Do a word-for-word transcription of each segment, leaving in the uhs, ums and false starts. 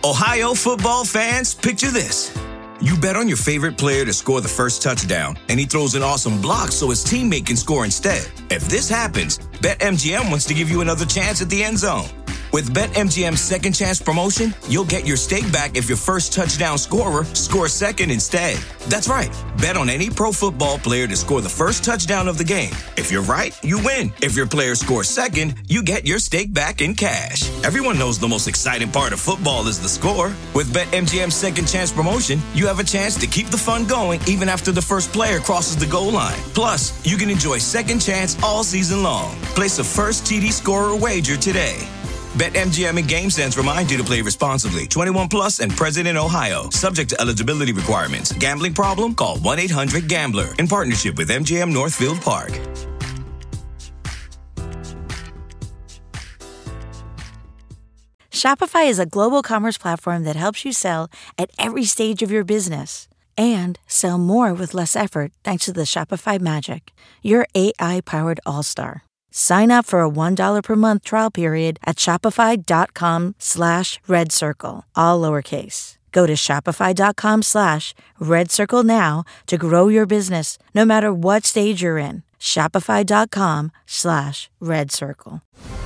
Ohio football fans, picture this. You bet on your favorite player to score the first touchdown, and he throws an awesome block so his teammate can score instead. If this happens, BetMGM wants to give you another chance at the end zone. With BetMGM's second chance promotion, you'll get your stake back if your first touchdown scorer scores second instead. That's right. Bet on any pro football player to score the first touchdown of the game. If you're right, you win. If your player scores second, you get your stake back in cash. Everyone knows the most exciting part of football is the score. With BetMGM's second chance promotion, you have a chance to keep the fun going even after the first player crosses the goal line. Plus, you can enjoy second chance all season long. Place a first T D scorer wager today. BetMGM and GameSense remind you to play responsibly. twenty-one plus and present in Ohio. Subject to eligibility requirements. Gambling problem? Call one eight hundred gambler. In partnership with M G M Northfield Park. Shopify is a global commerce platform that helps you sell at every stage of your business. And sell more with less effort thanks to the Shopify Magic, your A I-powered all-star. Sign up for a one dollar per month trial period at shopify.com slash red circle, all lowercase. Go to shopify.com slash red circle now to grow your business, no matter what stage you're in. Shopify.com slash red circle.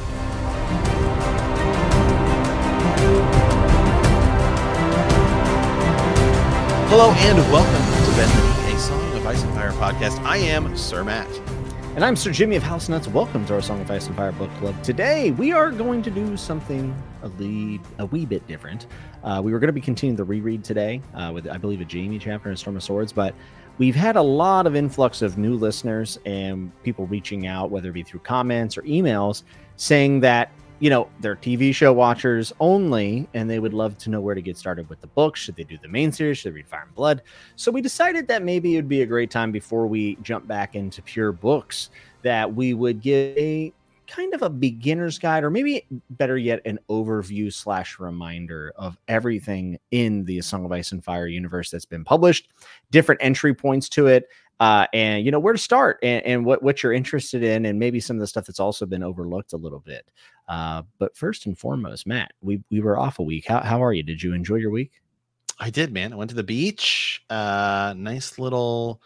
Hello and welcome to Bethany, a Song of Ice and Fire podcast. I am Sir Matt. And I'm Sir Jimmy of House Nuts. Welcome to our Song of Ice and Fire book club. Today, we are going to do something a, lead, a wee bit different. Uh, we were going to be continuing the reread today uh, with, I believe, a Jamie chapter in Storm of Swords, but we've had a lot of influx of new listeners and people reaching out, whether it be through comments or emails, saying that, you know, they're T V show watchers only, and they would love to know where to get started with the book. Should they do the main series? Should they read Fire and Blood? So we decided that maybe it would be a great time before we jump back into pure books that we would give a kind of a beginner's guide, or maybe better yet, an overview slash reminder of everything in the Song of Ice and Fire universe that's been published, different entry points to it, uh, and, you know, where to start and, and what, what you're interested in, and maybe some of the stuff that's also been overlooked a little bit. Uh, but first and foremost, Matt, we, we were off a week. How, how are you? Did you enjoy your week? I did, man. I went to the beach. Uh, nice little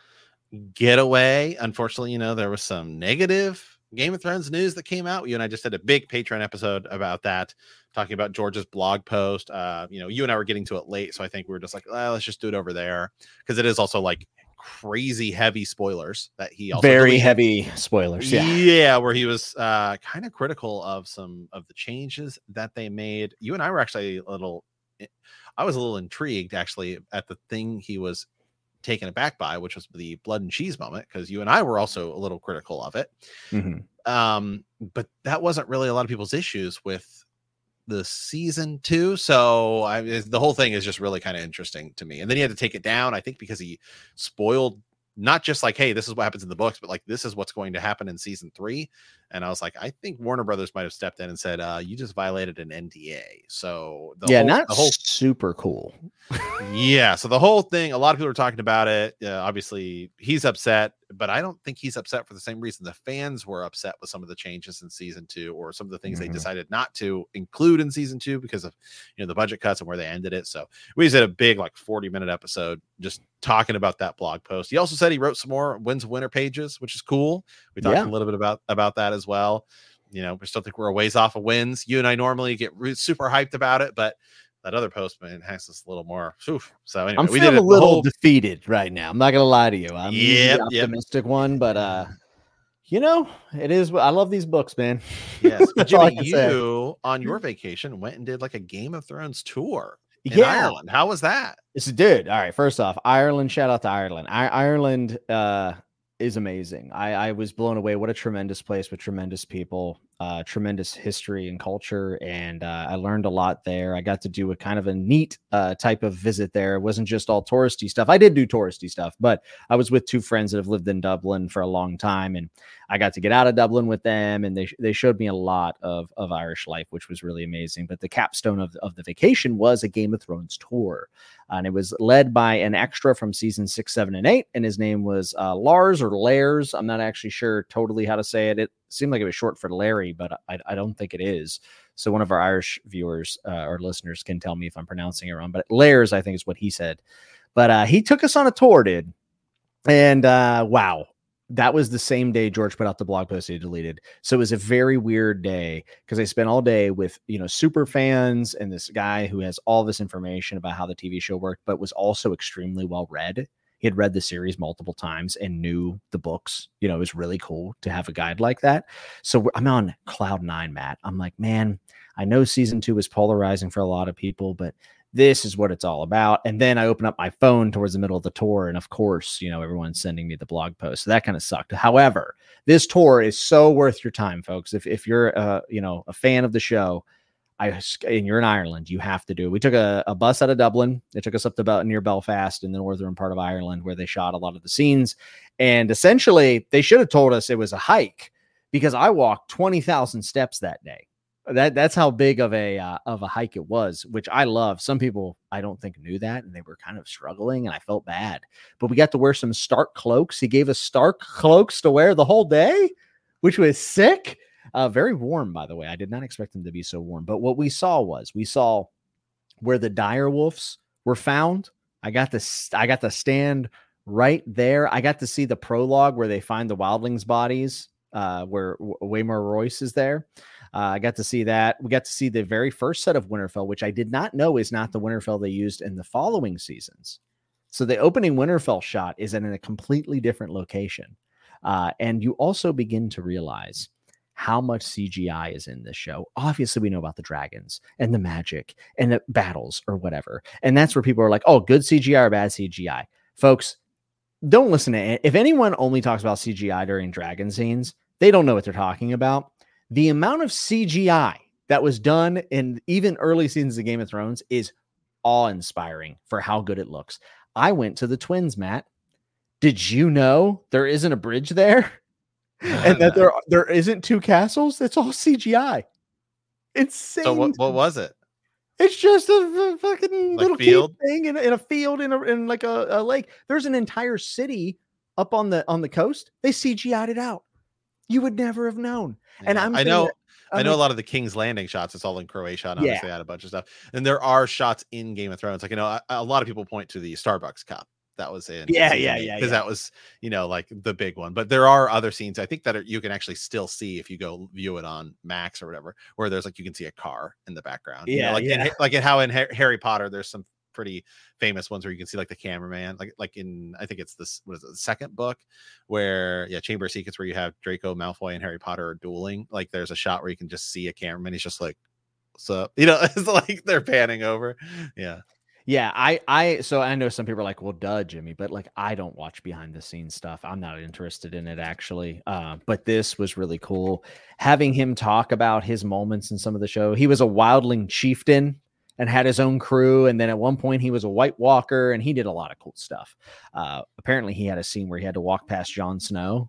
getaway. Unfortunately, you know, there was some negative Game of Thrones news that came out. You and I just had a big Patreon episode about that, talking about George's blog post. Uh, you know, you and I were getting to it late, so I think we were just like, well, let's just do it over there, because it is also like crazy heavy spoilers that he also very deleted. Heavy spoilers. Yeah. Yeah. Where he was uh, kind of critical of some of the changes that they made. You and I were actually a little, I was a little intrigued actually at the thing he was taken aback by, which was the blood and cheese moment, because you and I were also a little critical of it. Mm-hmm. Um, but that wasn't really a lot of people's issues with the season two. So I, the whole thing is just really kind of interesting to me. And then he had to take it down, I think, because he spoiled not just like, hey, this is what happens in the books, but like, this is what's going to happen in season three. And I was like, I think Warner Brothers might have stepped in and said, uh, you just violated an N D A. So the yeah, whole, not the whole super cool. yeah. So the whole thing, a lot of people are talking about it. Uh, obviously he's upset, but I don't think he's upset for the same reason the fans were upset with some of the changes in season two, or some of the things mm-hmm. they decided not to include in season two because of, you know, the budget cuts and where they ended it. So we just did a big, like forty minute episode just talking about that blog post. He also said he wrote some more Winds of Winter pages, which is cool. We talked yeah. a little bit about, about that as well. You know, we still think we're a ways off of Winds. You and I normally get re- super hyped about it, but that other post, man, has us a little more. Oof. So anyway, I'm we feeling did a little whole... defeated right now. I'm not gonna lie to you. I'm yep, the optimistic yep. one, but uh, you know, it is. I love these books, man. Yes, but Jimmy, you say. on your vacation went and did like a Game of Thrones tour in yeah. Ireland. How was that? It's a dude. All right, first off, Ireland. Shout out to Ireland. I- Ireland uh, is amazing. I-, I was blown away. What a tremendous place with tremendous people. Uh, tremendous history and culture, and uh, I learned a lot there. I got to do a kind of a neat uh, type of visit there. It wasn't just all touristy stuff. I did do touristy stuff, but I was with two friends that have lived in Dublin for a long time, and I got to get out of Dublin with them, and they they showed me a lot of of Irish life, which was really amazing. But the capstone of, of the vacation was a Game of Thrones tour, and it was led by an extra from season six, seven, and eight, and his name was uh, Lars or Lairs. I'm not actually sure totally how to say it. It seemed like it was short for Larry, but I, I don't think it is. So one of our Irish viewers uh, or listeners can tell me if I'm pronouncing it wrong, but Lairs, I think is what he said. But uh, he took us on a tour, dude. And uh, wow, that was the same day George put out the blog post he deleted. So it was a very weird day because I spent all day with, you know, super fans and this guy who has all this information about how the T V show worked, but was also extremely well read. He had read the series multiple times and knew the books. You know, it was really cool to have a guide like that. So I'm on cloud nine, Matt. I'm like, man, I know season two is polarizing for a lot of people, but this is what it's all about. And then I open up my phone towards the middle of the tour. And of course, you know, everyone's sending me the blog post. So that kind of sucked. However, this tour is so worth your time, folks. If, if you're, uh, you know, a fan of the show, I, and you're in Ireland, you have to do it. We took a, a bus out of Dublin. It took us up to about near Belfast in the northern part of Ireland where they shot a lot of the scenes. And essentially they should have told us it was a hike because I walked twenty thousand steps that day. That that's how big of a uh, of a hike it was, which I love. Some people I don't think knew that, and they were kind of struggling, and I felt bad. But we got to wear some Stark cloaks. He gave us Stark cloaks to wear the whole day, which was sick. Uh, very warm, by the way. I did not expect them to be so warm. But what we saw was we saw where the dire wolves were found. I got this. I got to stand right there. I got to see the prologue where they find the wildlings' bodies, uh, where Waymar Royce is there. Uh, I got to see that. We got to see the very first set of Winterfell, which I did not know is not the Winterfell they used in the following seasons. So the opening Winterfell shot is in a completely different location. Uh, and you also begin to realize how much C G I is in this show. Obviously, we know about the dragons and the magic and the battles or whatever. And that's where people are like, oh, good C G I or bad C G I. Folks, don't listen to it. If anyone only talks about C G I during dragon scenes, they don't know what they're talking about. The amount of C G I that was done in even early seasons of Game of Thrones is awe-inspiring for how good it looks. I went to the Twins, Matt. Did you know there isn't a bridge there? And that there there isn't two castles? It's all C G I. Insane. So what, what was it? It's just a, a fucking Like little field thing in, in a field in a in like a, a lake. There's an entire city up on the on the coast. They C G I'd it out. You would never have known. And I'm I know that, I, I mean, know a lot of the King's Landing shots. It's all in Croatia. And obviously, yeah. had a bunch of stuff. And there are shots in Game of Thrones. Like, you know, a, a lot of people point to the Starbucks cup that was in. Yeah, yeah, yeah. Because yeah. that was, you know, like the big one. But there are other scenes I think that are, you can actually still see if you go view it on Max or whatever, where there's like you can see a car in the background. Yeah, you know, like yeah. in, like in how in Harry Potter, there's some pretty famous ones where you can see like the cameraman, like like in I think it's this what is it, the second book where yeah Chamber of Secrets where you have Draco Malfoy and Harry Potter are dueling. Like there's a shot where you can just see a cameraman. He's just like, what's up? You know, it's like they're panning over. Yeah. Yeah, I, I, so I know some people are like, well, duh, Jimmy, but like, I don't watch behind the scenes stuff. I'm not interested in it actually. Uh, but this was really cool. Having him talk about his moments in some of the show. He was a wildling chieftain and had his own crew. And then at one point he was a White Walker and he did a lot of cool stuff. Uh, apparently he had a scene where he had to walk past Jon Snow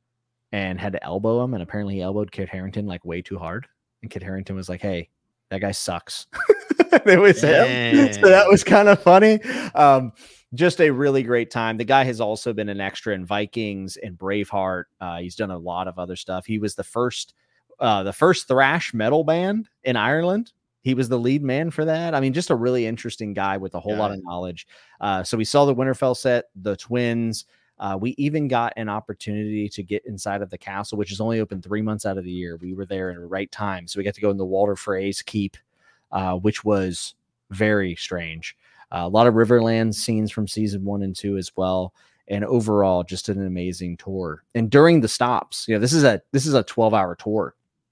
and had to elbow him. And apparently he elbowed Kit Harington like way too hard. And Kit Harington was like, hey, that guy sucks. It was him. So that was kind of funny. Um, just a really great time. The guy has also been an extra in Vikings and Braveheart. Uh, he's done a lot of other stuff. He was the first, uh, the first thrash metal band in Ireland. He was the lead man for that. I mean, just a really interesting guy with a whole yeah. lot of knowledge. Uh, so we saw the Winterfell set, the Twins. Uh, we even got an opportunity to get inside of the castle, which is only open three months out of the year. We were there in the right time. So we got to go in the Walder Frey's keep, uh, which was very strange. Uh, a lot of Riverland scenes from season one and two as well. And overall, just an amazing tour. And during the stops, you know, this is a, this is a twelve hour tour.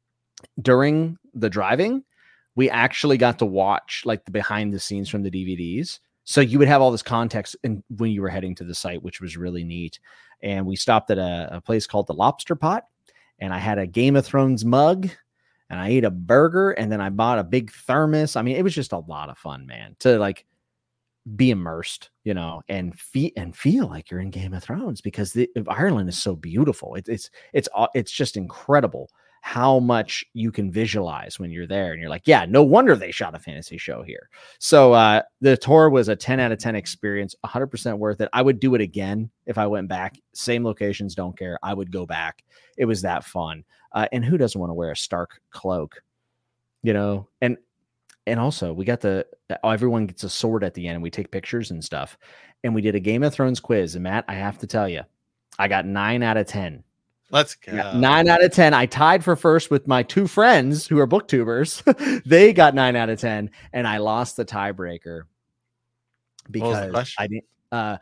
During the driving, we actually got to watch like the behind the scenes from the D V Ds. So you would have all this context in, when you were heading to the site, which was really neat. And we stopped at a, a place called the Lobster Pot, and I had a Game of Thrones mug, and I ate a burger, and then I bought a big thermos. I mean, it was just a lot of fun, man, to like be immersed, you know, and feel and feel like you're in Game of Thrones because the, Ireland is so beautiful. It, it's it's it's just incredible how much you can visualize when you're there and you're like, yeah, no wonder they shot a fantasy show here. So uh, the tour was a ten out of ten experience, one hundred percent worth it. I would do it again if I went back. Same locations, don't care. I would go back. It was that fun. Uh, and who doesn't want to wear a Stark cloak? you know, and and also we got the everyone gets a sword at the end and we take pictures and stuff. And we did a Game of Thrones quiz. And Matt, I have to tell you, I got nine out of ten. Let's go. Nine out of ten. I tied for first with my two friends who are booktubers. They got nine out of ten, and I lost the tiebreaker because I didn't. Uh,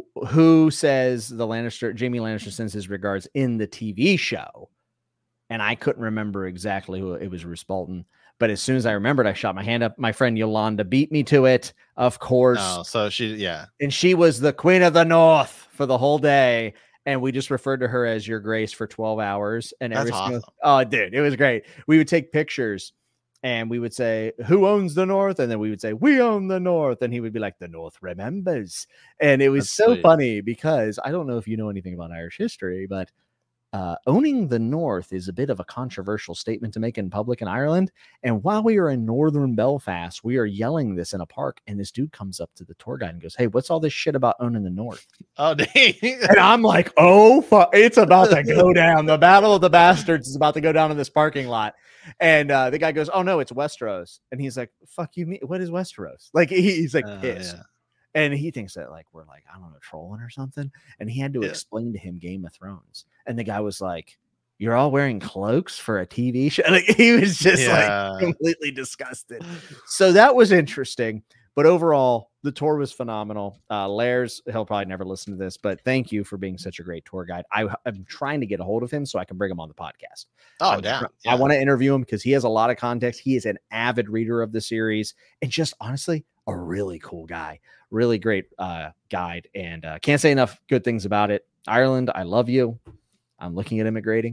who says the Lannister, Jamie Lannister sends his regards in the T V show, and I couldn't remember exactly who it was. Roose Bolton. But as soon as I remembered, I shot my hand up. My friend Yolanda beat me to it, of course. Oh, so she, yeah, and she was the Queen of the North for the whole day. And we just referred to her as Your Grace for twelve hours. And every That's single, awesome. oh, dude, it was great. We would take pictures and we would say, who owns the North? And then we would say, we own the North. And he would be like, the North remembers. And it was That's so sweet. funny because I don't know if you know anything about Irish history, but uh, owning the North is a bit of a controversial statement to make in public in Ireland. And while we are in northern Belfast, we are yelling this in a park. And this dude comes up to the tour guide and goes, hey, what's all this shit about owning the North? Oh, dang. And I'm like, oh, fuck, it's about to go down. The Battle of the Bastards is about to go down in this parking lot. And uh, the guy goes, oh, no, it's Westeros. And he's like, fuck you, me. What is Westeros? Like, he, he's like Uh, pissed. yeah. And he thinks that, like, we're like, I don't know, trolling or something. And he had to Yeah. explain to him Game of Thrones. And the guy was like, you're all wearing cloaks for a T V show. Like, he was just Yeah. like completely disgusted. So that was interesting. But overall, the tour was phenomenal. Uh, Lairs, he'll probably never listen to this, but thank you for being such a great tour guide. I, I'm trying to get a hold of him so I can bring him on the podcast. Oh, I'm damn. tr- Yeah. I want to interview him because he has a lot of context. He is an avid reader of the series and just honestly a really cool guy, really great uh, guide. And uh, can't say enough good things about it. Ireland, I love you. I'm looking at immigrating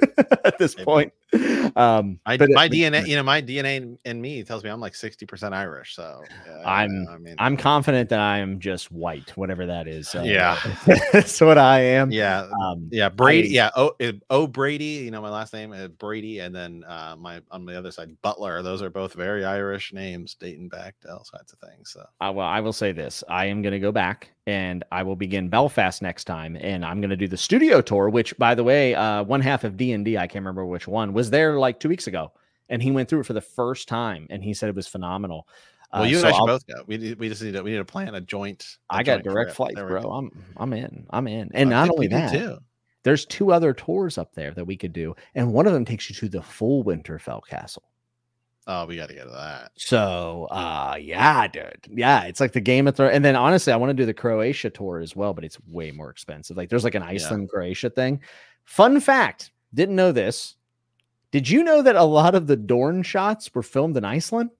at this Maybe. point. Um, My, but- my but- D N A, you know, my D N A in me tells me I'm like sixty percent Irish. So yeah, I'm- I mean, I'm confident that I am just white, whatever that is. So, Yeah. that's what I am. yeah, Um, yeah, Brady. I- yeah, oh, oh, Brady. You know, my last name is Brady, and then uh, my on the other side, Butler. Those are both very Irish names, dating back to all kinds of things. So I, well, I will say this. I am going to go back and I will begin Belfast next time. And I'm going to do the studio tour, which, by the way, uh, one half of D and D, I can't remember which one, was there like two weeks ago. And he went through it for the first time. And he said it was phenomenal. well, Uh, you and so I should I'll- both go. We need, we just need to we need to plan a joint. a I got joint direct trip. flights, There we bro. go. I'm I'm in. I'm in. And I not think only we do that, too. there's two other tours up there that we could do. And one of them takes you to the full Winterfell Castle. Oh, we got to go to that. So, uh, yeah, dude. Yeah, it's like the Game of Thrones. And then honestly, I want to do the Croatia tour as well, but it's way more expensive. Like there's like an Iceland, Croatia thing. Fun fact, didn't know this. Did you know that a lot of the Dorne shots were filmed in Iceland?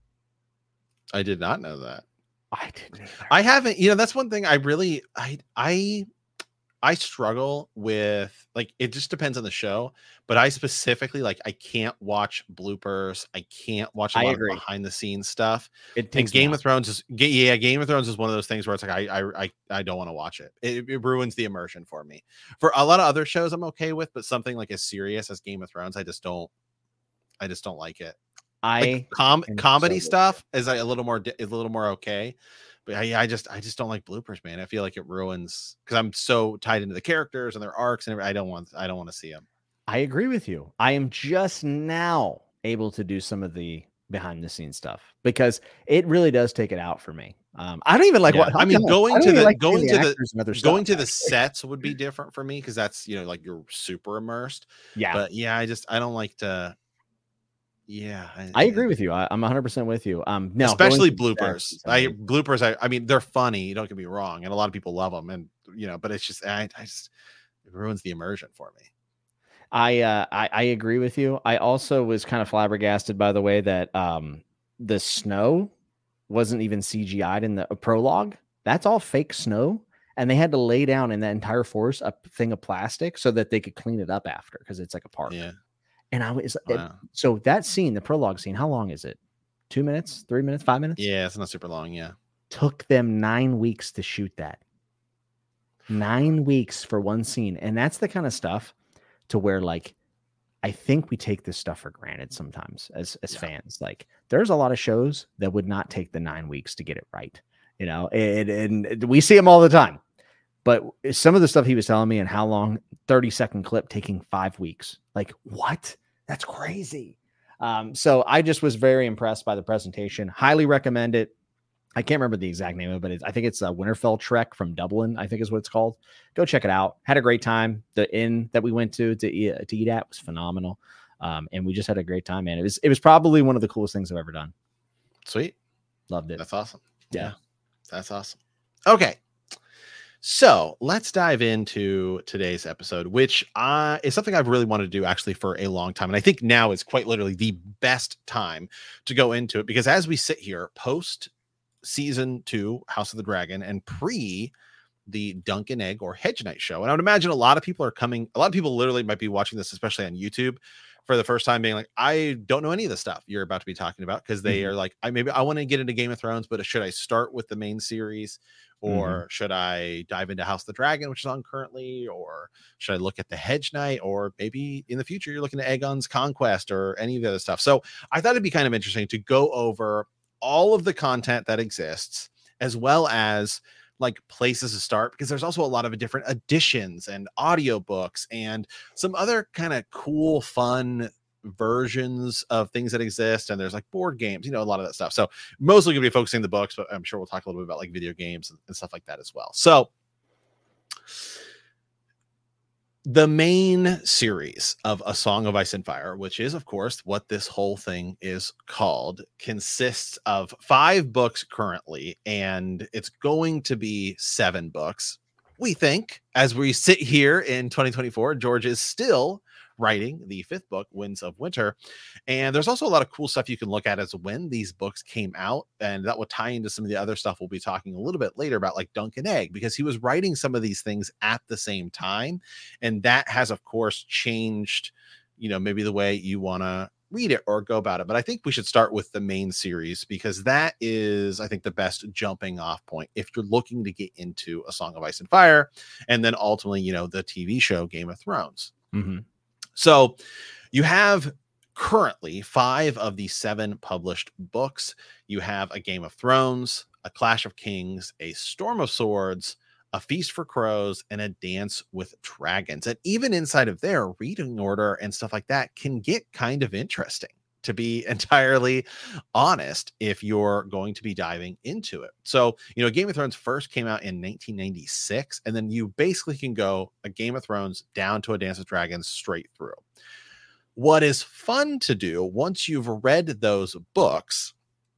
I did not know that. I didn't either. I haven't, you know, that's one thing I really, I, I, I struggle with, like, it just depends on the show, but I specifically, like, I can't watch bloopers. I can't watch a I lot agree. of behind the scenes stuff. It And takes me Game out. of Thrones is, Ga- yeah, Game of Thrones is one of those things where it's like, I, I, I, I don't want to watch it. it. It ruins the immersion for me. For a lot of other shows, I'm okay with, but something like as serious as Game of Thrones, I just don't, I just don't like it. I Like com- am comedy so with stuff is like a little more di- is a little more okay, but I, I just I just don't like bloopers, man. I feel like it ruins because I'm so tied into the characters and their arcs and everything. I don't want I don't want to see them. I agree with you. I am just now able to do some of the behind the scenes stuff because it really does take it out for me. Um, I don't even like Yeah, what I mean, don't- going I don't to even the- like going seeing to the- actors and other Going stuff, to the actually. sets would be different for me because that's you know like you're super immersed. Yeah, But yeah, I just I don't like to. Yeah, I agree with you. I, I'm one hundred percent with you. Um, no, especially going to the bloopers. sets, I mean, bloopers. I, I mean, they're funny. Don't get me wrong, and a lot of people love them, and you know, but it's just I, I just it ruins the immersion for me. I, uh, I I agree with you. I also was kind of flabbergasted by the way that um the snow wasn't even C G I'd in the prologue. That's all fake snow, and they had to lay down in that entire forest a thing of plastic so that they could clean it up after because it's like a park. Yeah. And I was it- Wow. so that scene, the prologue scene. How long is it? Two minutes? Three minutes? Five minutes? Yeah, it's not super long. Yeah. Took them nine weeks to shoot that. Nine weeks for one scene. And that's the kind of stuff to where, like, I think we take this stuff for granted sometimes as, as Yeah. fans. Like, there's a lot of shows that would not take the nine weeks to get it right, you know, and, and we see them all the time. But some of the stuff he was telling me and how long, thirty second clip taking five weeks. Like, what? That's crazy. Um, so I just was very impressed by the presentation. Highly recommend it. I can't remember the exact name of it, but it's, I think it's a Winterfell Trek from Dublin, I think is what it's called. Go check it out. Had a great time. The inn that we went to to eat, to eat at was phenomenal. Um, and we just had a great time, man. It was, it was probably one of the coolest things I've ever done. Sweet. Loved it. That's awesome. Yeah. yeah. That's awesome. Okay. So let's dive into today's episode, which uh, is something I've really wanted to do actually for a long time. And I think now is quite literally the best time to go into it, because as we sit here post season two, House of the Dragon, and pre the Dunk and Egg or Hedge Knight show. And I would imagine a lot of people are coming, a lot of people literally might be watching this, especially on YouTube, for the first time, being like, I don't know any of the stuff you're about to be talking about, because they mm-hmm. are like, I maybe I want to get into Game of Thrones, but should I start with the main series, or mm-hmm. should I dive into House of the Dragon, which is on currently, or should I look at the Hedge Knight, or maybe in the future you're looking at Aegon's Conquest or any of the other stuff. So I thought it'd be kind of interesting to go over all of the content that exists, as well as like places to start, because there's also a lot of different editions and audiobooks and some other kind of cool, fun versions of things that exist. And there's like board games, you know, a lot of that stuff. So mostly gonna be focusing on the books, but I'm sure we'll talk a little bit about like video games and, and stuff like that as well. So the main series of A Song of Ice and Fire, which is, of course, what this whole thing is called, consists of five books currently, and it's going to be seven books. We think, as we sit here in twenty twenty-four, George is still writing the fifth book, Winds of Winter. And there's also a lot of cool stuff you can look at as when these books came out. And that will tie into some of the other stuff we'll be talking a little bit later about, like Dunk and Egg, because he was writing some of these things at the same time. And that has, of course, changed, you know, maybe the way you want to read it or go about it. But I think we should start with the main series, because that is, I think, the best jumping off point if you're looking to get into A Song of Ice and Fire, and then ultimately, you know, the T V show Game of Thrones. Mm-hmm. So you have currently five of the seven published books. You have A Game of Thrones, A Clash of Kings, A Storm of Swords, A Feast for Crows, and A Dance with Dragons. And even inside of their reading order and stuff like that can get kind of interesting, to be entirely honest, if you're going to be diving into it. So, you know, Game of Thrones first came out in nineteen ninety-six, and then you basically can go A Game of Thrones down to A Dance with Dragons straight through. What is fun to do once you've read those books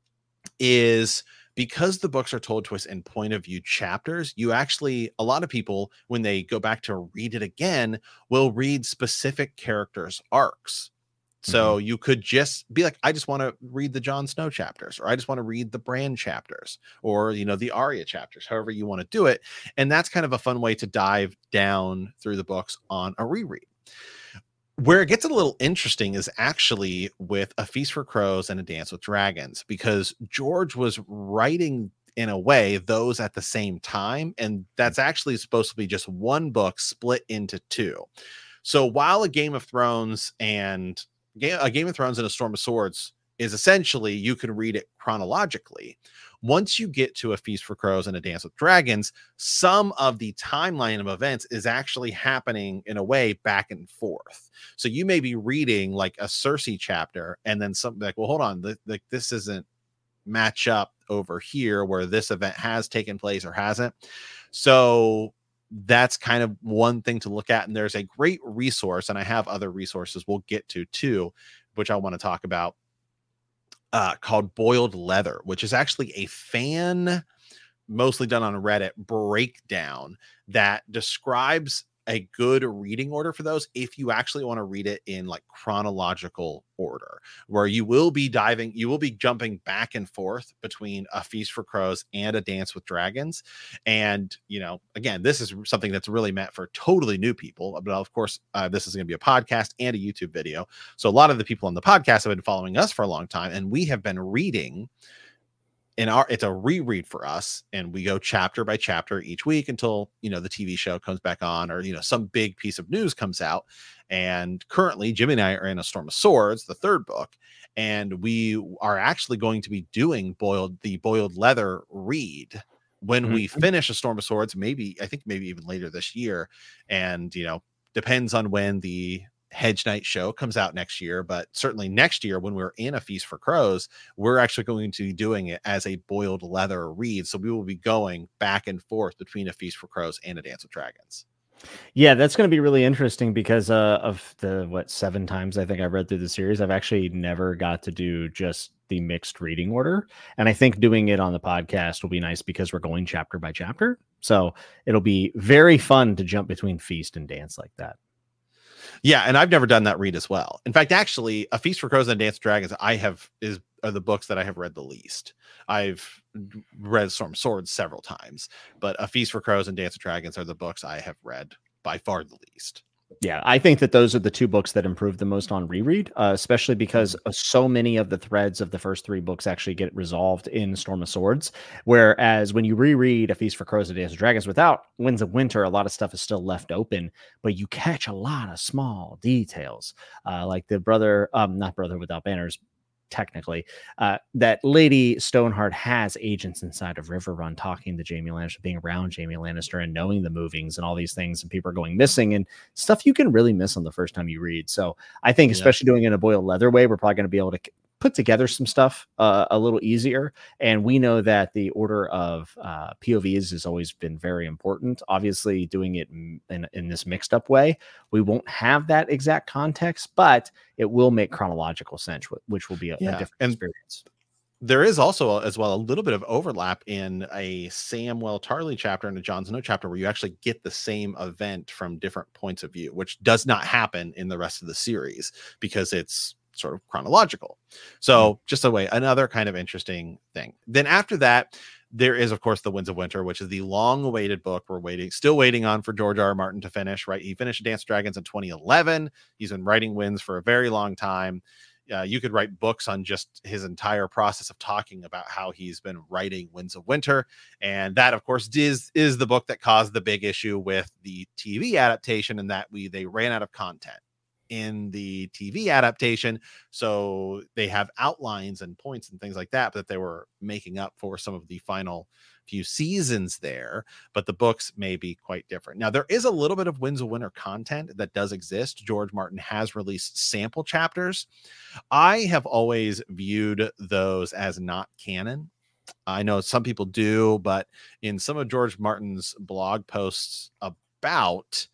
is, because the books are told to us in point of view chapters, you actually, a lot of people, when they go back to read it again, will read specific characters' arcs. So mm-hmm. you could just be like, I just want to read the Jon Snow chapters, or I just want to read the Bran chapters, or, you know, the Arya chapters, however you want to do it. And that's kind of a fun way to dive down through the books on a reread. Where it gets a little interesting is actually with A Feast for Crows and A Dance with Dragons, because George was writing in a way those at the same time. And that's actually supposed to be just one book split into two. So while A Game of Thrones and A Game of Thrones and A Storm of Swords is essentially, you can read it chronologically, once you get to A Feast for Crows and A Dance with Dragons, some of the timeline of events is actually happening in a way back and forth. So you may be reading like a Cersei chapter, and then something like, well, hold on, the, the, this isn't match up over here where this event has taken place or hasn't. So that's kind of one thing to look at. And there's a great resource, and I have other resources we'll get to too, which I want to talk about, uh, called Boiled Leather, which is actually a fan, mostly done on Reddit, breakdown that describes a good reading order for those if you actually want to read it in like chronological order, where you will be diving, you will be jumping back and forth between A Feast for Crows and A Dance with Dragons. And, you know, again, this is something that's really meant for totally new people. But of course, uh, this is going to be a podcast and a YouTube video. So a lot of the people on the podcast have been following us for a long time, and we have been reading in our, it's a reread for us, and we go chapter by chapter each week until, you know, the T V show comes back on, or, you know, some big piece of news comes out. And currently Jimmy and I are in A Storm of Swords, the third book, and we are actually going to be doing boiled the Boiled Leather read when mm-hmm. we finish A Storm of Swords, maybe, I think maybe even later this year. And, you know, depends on when the Hedge Knight show comes out next year, but certainly next year when we're in A Feast for Crows, we're actually going to be doing it as a boiled leather read. So we will be going back and forth between A Feast for Crows and A Dance with Dragons. Yeah, that's going to be really interesting because uh, of the, what, seven times I think I've read through the series, I've actually never got to do just the mixed reading order. And I think doing it on the podcast will be nice because we're going chapter by chapter. So it'll be very fun to jump between Feast and Dance like that. Yeah, and I've never done that read as well. In fact, actually, A Feast for Crows and Dance with Dragons, I have is are the books that I have read the least. I've read Storm Swords several times, but A Feast for Crows and Dance with Dragons are the books I have read by far the least. Yeah, I think that those are the two books that improve the most on reread, uh, especially because uh, so many of the threads of the first three books actually get resolved in Storm of Swords. Whereas when you reread A Feast for Crows and Dance with Dragons without Winds of Winter, a lot of stuff is still left open, but you catch a lot of small details, uh, like the brother, um, not Brother Without Banners, technically, uh, that Lady Stoneheart has agents inside of Riverrun talking to Jaime Lannister, being around Jaime Lannister and knowing the movings and all these things, and people are going missing and stuff you can really miss on the first time you read. So I think, especially yeah. doing it in a boiled leather way, we're probably going to be able to put together some stuff uh, a little easier. And we know that the order of uh, P O Vs has always been very important. Obviously, doing it in, in, in this mixed up way, we won't have that exact context, but it will make chronological sense, which will be a, yeah. a different and experience. There is also, as well, a little bit of overlap in a Samwell Tarly chapter and a Jon Snow chapter where you actually get the same event from different points of view, which does not happen in the rest of the series because it's sort of chronological. So just a way, another kind of interesting thing. Then after that, there is, of course, the Winds of Winter, which is the long-awaited book we're waiting, still waiting on for George R. R. Martin to finish, right? He finished Dance with Dragons in twenty eleven. He's been writing Winds for a very long time. Uh, you could write books on just his entire process of talking about how he's been writing Winds of Winter. And that, of course, is, is the book that caused the big issue with the T V adaptation, and that we they ran out of content in the T V adaptation. So they have outlines and points and things like that, but they were making up for some of the final few seasons there, but the books may be quite different. Now, there is a little bit of Winds of Winter content that does exist. George Martin has released sample chapters. I have always viewed those as not canon. I know some people do, but in some of George Martin's blog posts about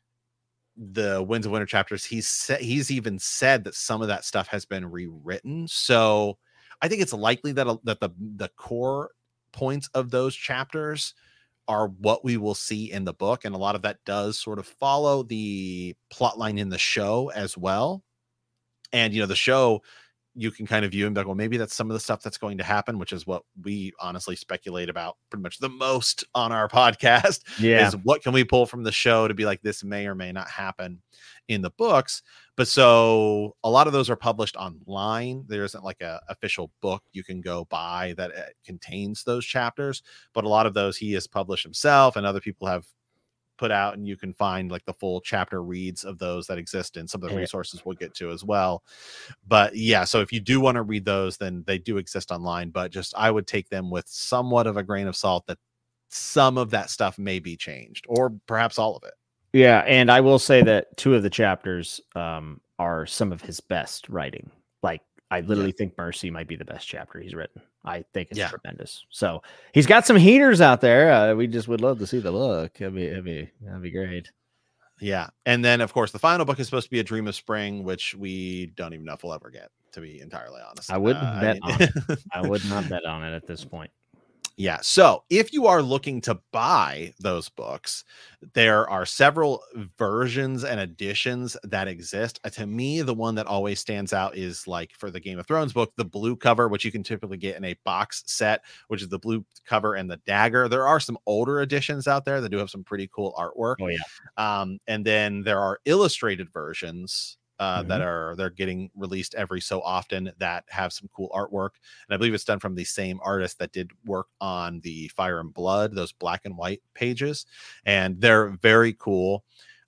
the Winds of Winter chapters, he's said he's even said that some of that stuff has been rewritten. So I think it's likely that that the the core points of those chapters are what we will see in the book, and a lot of that does sort of follow the plot line in the show as well. And you know, the show, you can kind of view and be like, well, maybe that's some of the stuff that's going to happen, which is what we honestly speculate about pretty much the most on our podcast. Yeah. Is what can we pull from the show to be like, this may or may not happen in the books. But so a lot of those are published online. There isn't like a official book you can go buy that uh, contains those chapters, but a lot of those he has published himself, and other people have put out, and you can find like the full chapter reads of those that exist in some of the resources we'll get to as well. But yeah, so if you do want to read those, then they do exist online, but just I would take them with somewhat of a grain of salt that some of that stuff may be changed, or perhaps all of it. Yeah, and I will say that two of the chapters um, are some of his best writing. Like, I literally yeah. think Mercy might be the best chapter he's written. I think it's yeah. tremendous. So he's got some heaters out there. Uh, we just would love to see the look. That'd be, that'd be, that'd be great. Yeah. And then, of course, the final book is supposed to be A Dream of Spring, which we don't even know if we'll ever get, to be entirely honest. I wouldn't uh, bet I mean... on it. I would not bet on it at this point. Yeah. So if you are looking to buy those books, there are several versions and editions that exist. Uh, to me, the one that always stands out is like for the Game of Thrones book, the blue cover, which you can typically get in a box set, which is the blue cover and the dagger. There are some older editions out there that do have some pretty cool artwork. Oh, yeah. Um, and then there are illustrated versions Uh, mm-hmm. that are they're getting released every so often that have some cool artwork, and I believe it's done from the same artist that did work on the Fire and Blood, those black and white pages, and they're very cool.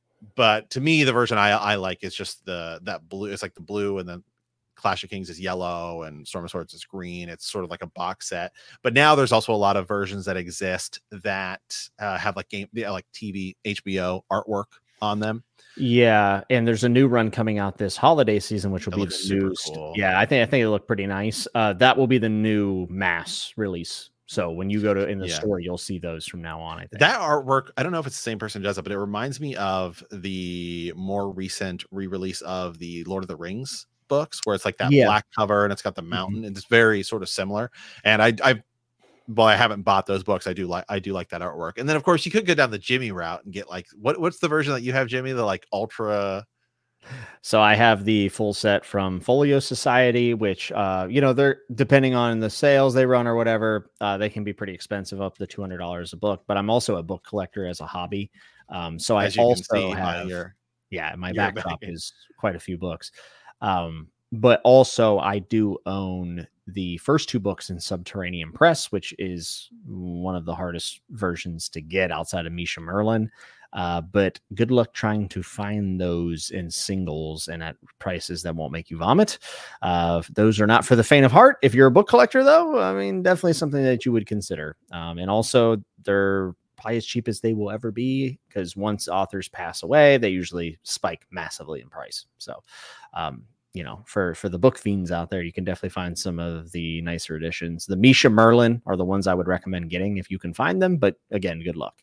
But to me, the version I, I like is just the that blue. It's like the blue, and then Clash of Kings is yellow, and Storm of Swords is green. It's sort of like a box set. But now there's also a lot of versions that exist that uh, have like game, like T V, H B O artwork on them. Yeah, and there's a new run coming out this holiday season, which will It be looks the super new. cool. Yeah, I think I think it looked pretty nice. Uh, that will be the new mass release. So when you go to in the Yeah. store, you'll see those from now on. I think That artwork, I don't know if it's the same person who does it, but it reminds me of the more recent re-release of the Lord of the Rings books, where it's like that Yeah. black cover and it's got the mountain, and it's very sort of similar. And I, I, well, I haven't bought those books. I do like, I do like that artwork. And then of course you could go down the Jimmy route and get like, what, what's the version that you have, Jimmy? The like ultra. So I have the full set from Folio Society, which, uh, you know, they're depending on the sales they run or whatever, uh, they can be pretty expensive, up to two hundred dollars a book. But I'm also a book collector as a hobby. Um, so As I you can also see by have, your- yeah, my your backdrop bag. is quite a few books. Um, but also I do own the first two books in Subterranean Press, which is one of the hardest versions to get outside of Misha Merlin. Uh, but good luck trying to find those in singles and at prices that won't make you vomit. Uh, those are not for the faint of heart. If you're a book collector, though, I mean, definitely something that you would consider. Um, and also, they're probably as cheap as they will ever be, because once authors pass away, they usually spike massively in price. So, um, you know, for, for the book fiends out there, you can definitely find some of the nicer editions. The Misha Merlin are the ones I would recommend getting if you can find them. But again, good luck.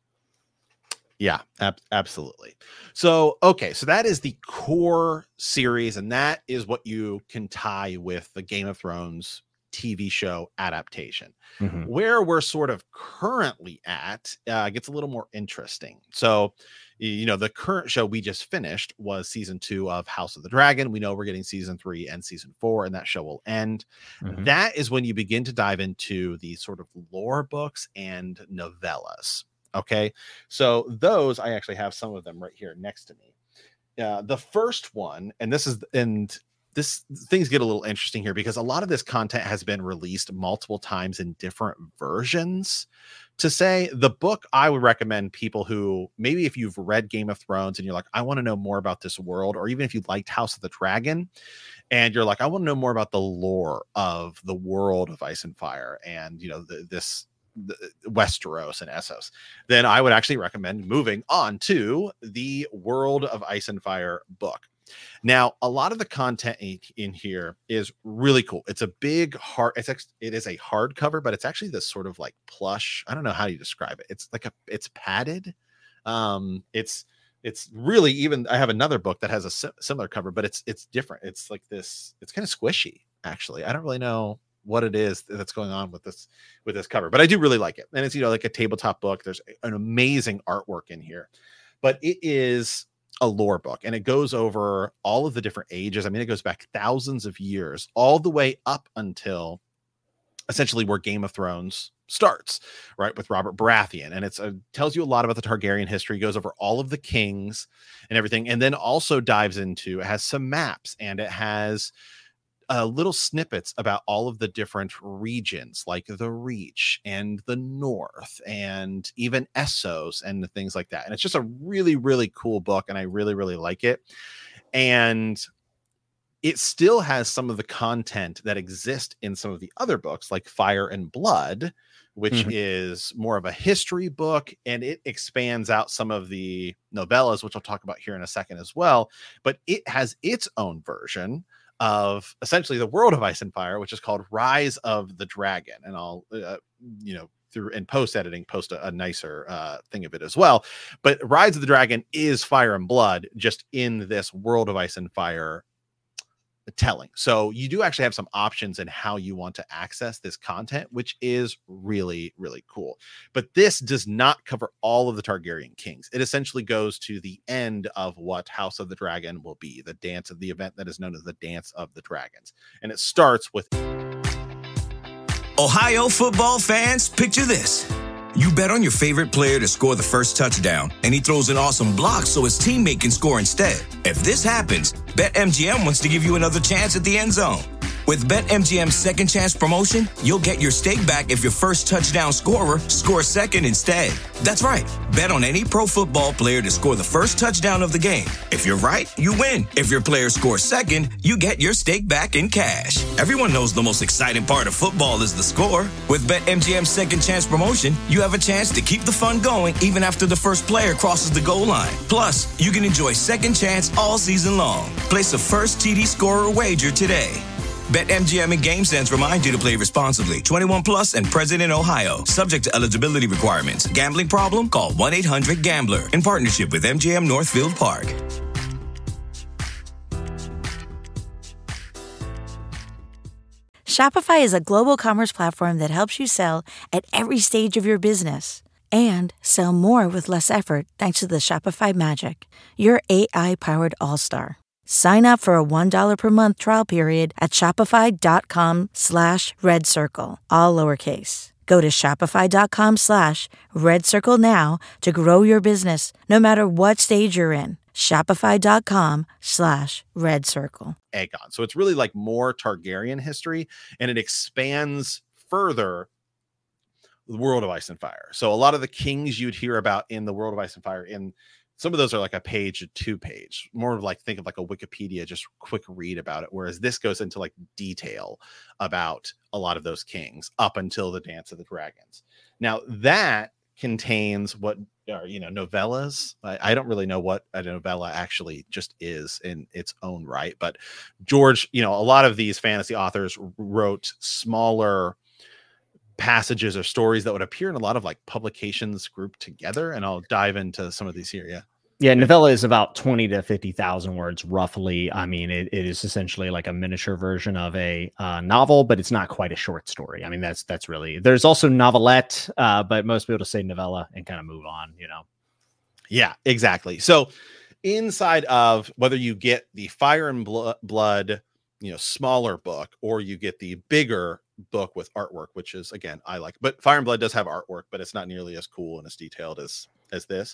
Yeah, ab- absolutely. So, okay, so that is the core series, and that is what you can tie with the Game of Thrones T V show adaptation. Mm-hmm. Where we're sort of currently at uh, gets a little more interesting. So, you know, the current show we just finished was season two of House of the Dragon. We know we're getting season three and season four, and that show will end. Mm-hmm. That is when you begin to dive into the sort of lore books and novellas. Okay, so those, I actually have some of them right here next to me. Uh, the first one, and this is, and this things get a little interesting here because a lot of this content has been released multiple times in different versions. To say the book, I would recommend people who maybe if you've read Game of Thrones and you're like, I want to know more about this world, or even if you liked House of the Dragon and you're like, I want to know more about the lore of the world of Ice and Fire and, you know, the, this the Westeros and Essos, then I would actually recommend moving on to the World of Ice and Fire book. Now, a lot of the content in, in here is really cool. It's a big hard, it's ex, it is a hardcover, but it's actually this sort of like plush. I don't know how you describe it. It's like a, it's padded. Um, it's, it's really even, I have another book that has a si- similar cover, but it's, it's different. It's like this, it's kind of squishy actually. I don't really know what it is that's going on with this with this cover, but I do really like it. And it's, you know, like a tabletop book. There's an amazing artwork in here, but it is a lore book and it goes over all of the different ages. I mean, it goes back thousands of years all the way up until essentially where Game of Thrones starts, right, with Robert Baratheon. And it's a, tells you a lot about the Targaryen history, goes over all of the kings and everything, and then also dives into, it has some maps and it has Uh, little snippets about all of the different regions like the Reach and the North and even Essos and things like that. And it's just a really, really cool book. And I really, really like it. And it still has some of the content that exist in some of the other books like Fire and Blood, which mm-hmm. is more of a history book. And it expands out some of the novellas, which I'll talk about here in a second as well. But it has its own version of essentially the World of Ice and Fire, which is called Rise of the Dragon. And I'll, uh, you know, through in post editing, post a, a nicer uh, thing of it as well. But Rise of the Dragon is Fire and Blood, just in this World of Ice and Fire telling. So you do actually have some options in how you want to access this content, which is really, really cool. But this does not cover all of the Targaryen kings. It essentially goes to the end of what House of the Dragon will be, the dance of the event that is known as the Dance of the Dragons. And it starts with Ohio football fans, picture this. You bet on your favorite player to score the first touchdown, and he throws an awesome block so his teammate can score instead. If this happens, BetMGM wants to give you another chance at the end zone. With BetMGM's Second Chance promotion, you'll get your stake back if your first touchdown scorer scores second instead. That's right. Bet on any pro football player to score the first touchdown of the game. If you're right, you win. If your player scores second, you get your stake back in cash. Everyone knows the most exciting part of football is the score. With BetMGM's Second Chance promotion, you have a chance to keep the fun going even after the first player crosses the goal line. Plus, you can enjoy Second Chance all season long. Place a first T D scorer wager today. BetMGM and GameSense remind you to play responsibly. twenty-one plus and present in Ohio. Subject to eligibility requirements. Gambling problem? Call one eight hundred gambler. In partnership with M G M Northfield Park. Shopify is a global commerce platform that helps you sell at every stage of your business and sell more with less effort thanks to the Shopify Magic, your A I-powered all-star. Sign up for a one dollar per month trial period at shopify.com slash red circle, all lowercase. Go to shopify.com slash red circle now to grow your business no matter what stage you're in. Shopify.com slash red circle. Aegon. So it's really like more Targaryen history, and it expands further the world of Ice and Fire. So a lot of the kings you'd hear about in the world of Ice and Fire, in some of those are like a page, a two page, more of like, think of like a Wikipedia, just quick read about it. Whereas this goes into like detail about a lot of those kings up until the Dance of the Dragons. Now that contains what are, you know, novellas. I, I don't really know what a novella actually just is in its own right, but George, you know, a lot of these fantasy authors wrote smaller passages or stories that would appear in a lot of like publications grouped together, and I'll dive into some of these here. Yeah. Yeah, novella is about twenty to fifty thousand words, roughly. I mean, it, it is essentially like a miniature version of a uh, novel, but it's not quite a short story. I mean, that's that's really, there's also novelette, uh, but most people just say novella and kind of move on, you know? Yeah, exactly. So inside of whether you get the Fire and Blo- Blood, you know, smaller book, or you get the bigger book with artwork, which is, again, I like, but Fire and Blood does have artwork, but it's not nearly as cool and as detailed as as this.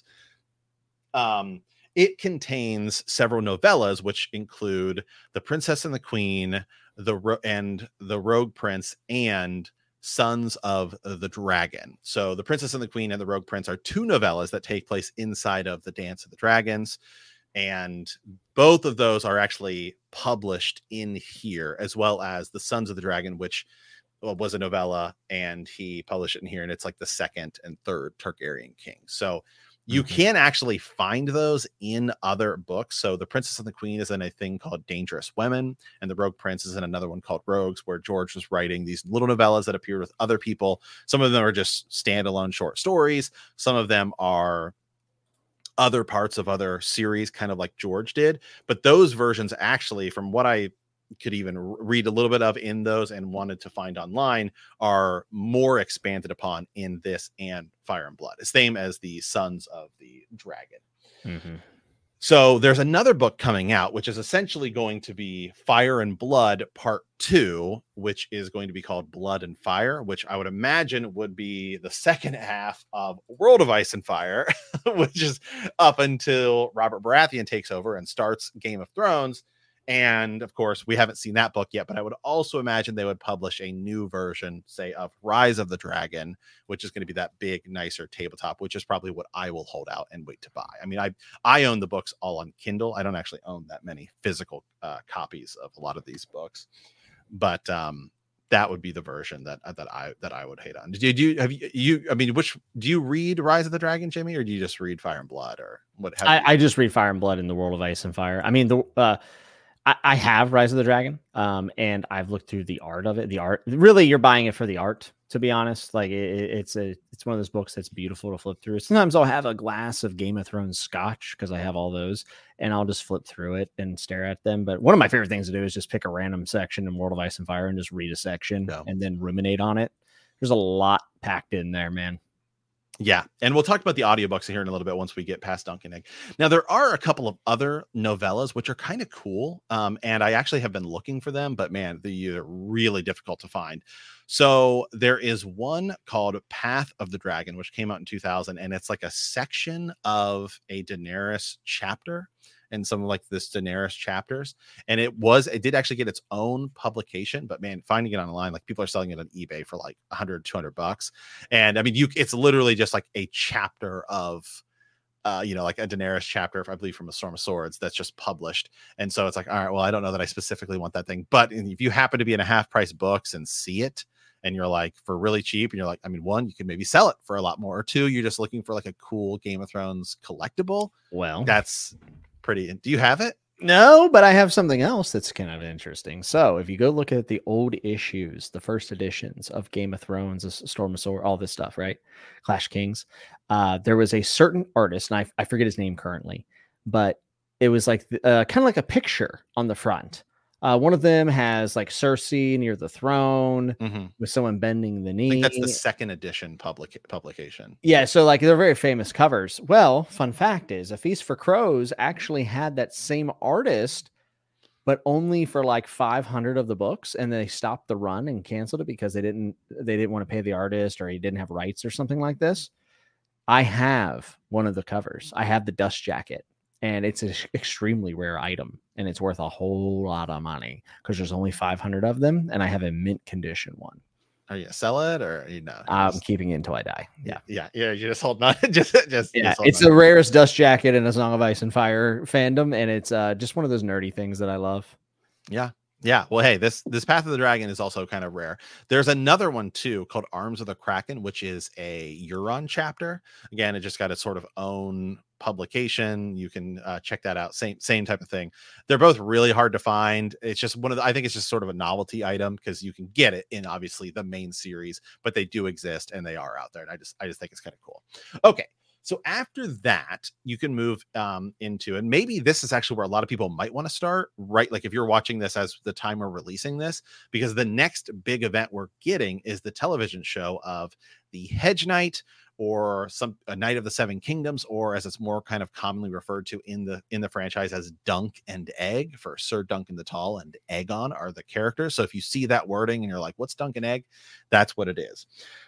Um, it contains several novellas, which include The Princess and the Queen, the Ro- and the Rogue Prince, and Sons of the Dragon. So The Princess and the Queen and the Rogue Prince are two novellas that take place inside of the Dance of the Dragons. And both of those are actually published in here, as well as The Sons of the Dragon, which well, was a novella, and he published it in here. And it's like the second and third Targaryen king. So you mm-hmm. can actually find those in other books. So The Princess and the Queen is in a thing called Dangerous Women, and The Rogue Prince is in another one called Rogues, where George was writing these little novellas that appeared with other people. Some of them are just standalone short stories. Some of them are other parts of other series, kind of like George did. But those versions actually, from what I could even read a little bit of in those and wanted to find online, are more expanded upon in this and Fire and Blood. It's same as the Sons of the Dragon. Mm-hmm. So there's another book coming out, which is essentially going to be Fire and Blood Part Two, which is going to be called Blood and Fire, which I would imagine would be the second half of World of Ice and Fire, which is up until Robert Baratheon takes over and starts Game of Thrones. And of course, we haven't seen that book yet, but I would also imagine they would publish a new version, say, of Rise of the Dragon, which is going to be that big, nicer tabletop, which is probably what I will hold out and wait to buy. I mean, I I own the books all on Kindle. I don't actually own that many physical uh, copies of a lot of these books, but um, that would be the version that that I that I would hate on. Did you have you, you? I mean, which do you read Rise of the Dragon, Jimmy, or do you just read Fire and Blood, or what? I, I just read Fire and Blood in the World of Ice and Fire. I mean, the. Uh, I have Rise of the Dragon, um, and I've looked through the art of it. The art, really, you're buying it for the art, to be honest. Like it, it's a, it's one of those books that's beautiful to flip through. Sometimes I'll have a glass of Game of Thrones scotch because I have all those, and I'll just flip through it and stare at them. But one of my favorite things to do is just pick a random section in World of Ice and Fire and just read a section no. and then ruminate on it. There's a lot packed in there, man. Yeah, and we'll talk about the audiobooks here in a little bit once we get past Dunk and Egg. Now, there are a couple of other novellas which are kind of cool, um, and I actually have been looking for them, but man, they're really difficult to find. So there is one called Path of the Dragon, which came out in two thousand, and it's like a section of a Daenerys chapter. in some of like this Daenerys chapters. And it was, it did actually get its own publication, but man, finding it online, like people are selling it on eBay for like a hundred, two hundred bucks. And I mean, you, it's literally just like a chapter of, uh, you know, like a Daenerys chapter, I believe from A Storm of Swords that's just published. And so it's like, all right, well, I don't know that I specifically want that thing, but if you happen to be in a half price books and see it, and you're like for really cheap, and you're like, I mean, one, you could maybe sell it for a lot more, or two, you're just looking for like a cool Game of Thrones collectible. Well, that's pretty. Do you have it? No, but I have something else that's kind of interesting. So if you go look at the old issues, the first editions of Game of Thrones, Storm of Swords, all this stuff, right? Clash Kings. Uh, there was a certain artist, and I, I forget his name currently, but it was like uh, kind of like a picture on the front. Uh, one of them has like Cersei near the throne mm-hmm. with someone bending the knee. I think that's the second edition public publication. Yeah, so like they're very famous covers. Well, fun fact is A Feast for Crows actually had that same artist, but only for like five hundred of the books, and they stopped the run and canceled it because they didn't they didn't want to pay the artist, or he didn't have rights or something like this. I have one of the covers. I have the dust jacket. And it's an extremely rare item, and it's worth a whole lot of money because there's only five hundred of them, and I have a mint condition one. Are you gonna sell it, or you know? I'm just keeping it until I die. Yeah, yeah, yeah. You just hold on. just, just yeah. Just it's on. the rarest dust jacket in a Song of Ice and Fire fandom, and it's uh, just one of those nerdy things that I love. Yeah. Yeah, well, hey, this this Path of the Dragon is also kind of rare. There's another one too called Arms of the Kraken, which is a Euron chapter. Again, it just got its sort of own publication. You can uh, check that out. Same same type of thing. They're both really hard to find. It's just one of the, I think it's just sort of a novelty item because you can get it in obviously the main series, but they do exist and they are out there. And I just I just think it's kind of cool. Okay. So after that, you can move um, into, and maybe this is actually where a lot of people might want to start, right? Like if you're watching this as the time we're releasing this, because the next big event we're getting is the television show of the Hedge Knight, or some a Knight of the Seven Kingdoms, or as it's more kind of commonly referred to in the in the franchise as Dunk and Egg, for Sir Duncan the Tall and Aegon are the characters. So if you see that wording and you're like, what's Dunk and Egg? That's what it is.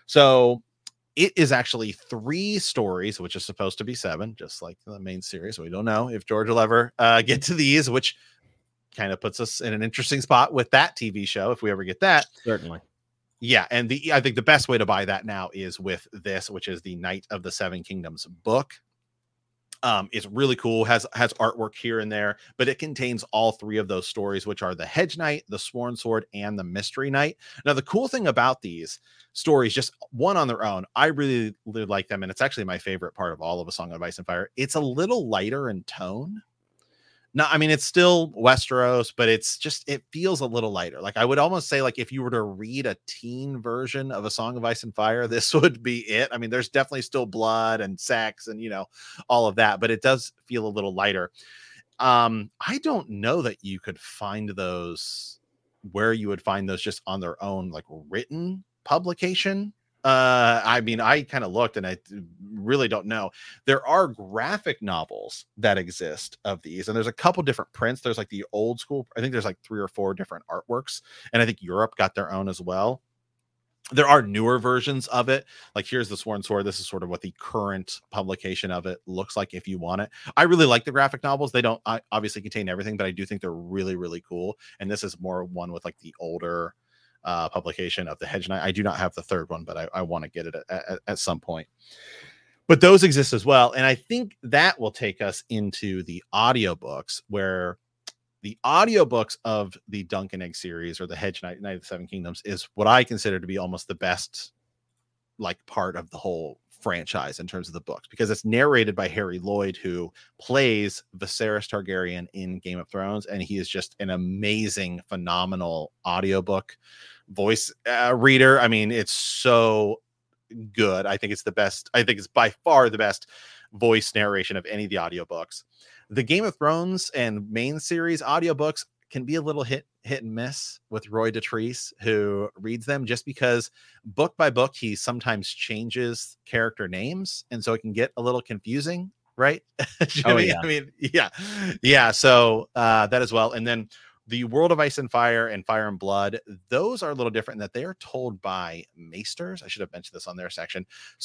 So it is actually three stories, which is supposed to be seven, just like the main series. We don't know if George will ever uh, get to these, which kind of puts us in an interesting spot with that T V show, if we ever get that. Certainly. Yeah, and the I think the best way to buy that now is with this, which is the Knight of the Seven Kingdoms book. Um, it's really cool, has has artwork here and there, but it contains all three of those stories, which are the Hedge Knight, the Sworn Sword, and the Mystery Knight. Now, the cool thing about these stories, just one on their own, I really, really like them, and it's actually my favorite part of all of A Song of Ice and Fire. It's a little lighter in tone. No, I mean, it's still Westeros, but it's just, it feels a little lighter. Like I would almost say, like if you were to read a teen version of A Song of Ice and Fire, this would be it. I mean, there's definitely still blood and sex and, you know, all of that, but it does feel a little lighter. Um, I don't know that you could find those where you would find those just on their own, like written publication. Uh, I mean, I kind of looked and I really don't know. There are graphic novels that exist of these, and there's a couple different prints. There's like the old school, I think there's like three or four different artworks, and I think Europe got their own as well. There are newer versions of it. Like here's the Sworn Sword. This is sort of what the current publication of it looks like if you want it. I really like the graphic novels. They don't obviously contain everything, but I do think they're really, really cool. And this is more one with like the older Uh, publication of the Hedge Knight. I do not have the third one, but I, I want to get it at, at, at some point. But those exist as well. And I think that will take us into the audiobooks, where the audiobooks of the Dunk and Egg series, or the Hedge Knight, Knight of the Seven Kingdoms, is what I consider to be almost the best like part of the whole franchise in terms of the books, because it's narrated by Harry Lloyd, who plays Viserys Targaryen in Game of Thrones, and he is just an amazing, phenomenal audiobook voice uh, reader. I mean, it's so good. I think it's the best. I think it's by far the best voice narration of any of the audiobooks. The Game of Thrones and main series audiobooks can be a little hit hit and miss with Roy Dotrice, who reads them, just because book by book he sometimes changes character names, and so it can get a little confusing, right? Oh, yeah. I mean, yeah, yeah. So uh, that as well. And then the World of Ice and Fire and Fire and Blood, those are a little different in that they are told by maesters. I should have mentioned this on their section.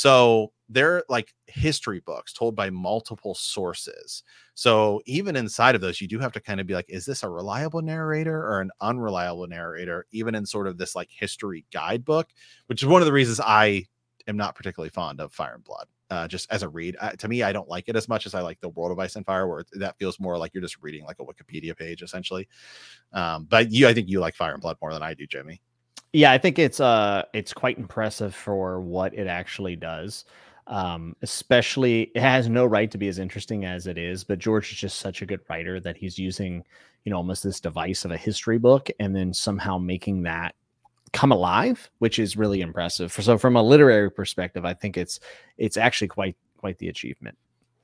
So they're like history books told by multiple sources. So even inside of those, you do have to kind of be like, is this a reliable narrator or an unreliable narrator? Even in sort of this like history guidebook, which is one of the reasons I am not particularly fond of Fire and Blood. Uh, just as a read, uh, to me, I don't like it as much as I like the World of Ice and Fire, where that feels more like you're just reading like a Wikipedia page, essentially. Um, but you, I think you like Fire and Blood more than I do, Jimmy. Yeah, I think it's uh, it's quite impressive for what it actually does. Um, especially, it has no right to be as interesting as it is, but George is just such a good writer that he's using, you know, almost this device of a history book and then somehow making that come alive, which is really impressive. For so from a literary perspective, I think it's it's actually quite quite the achievement.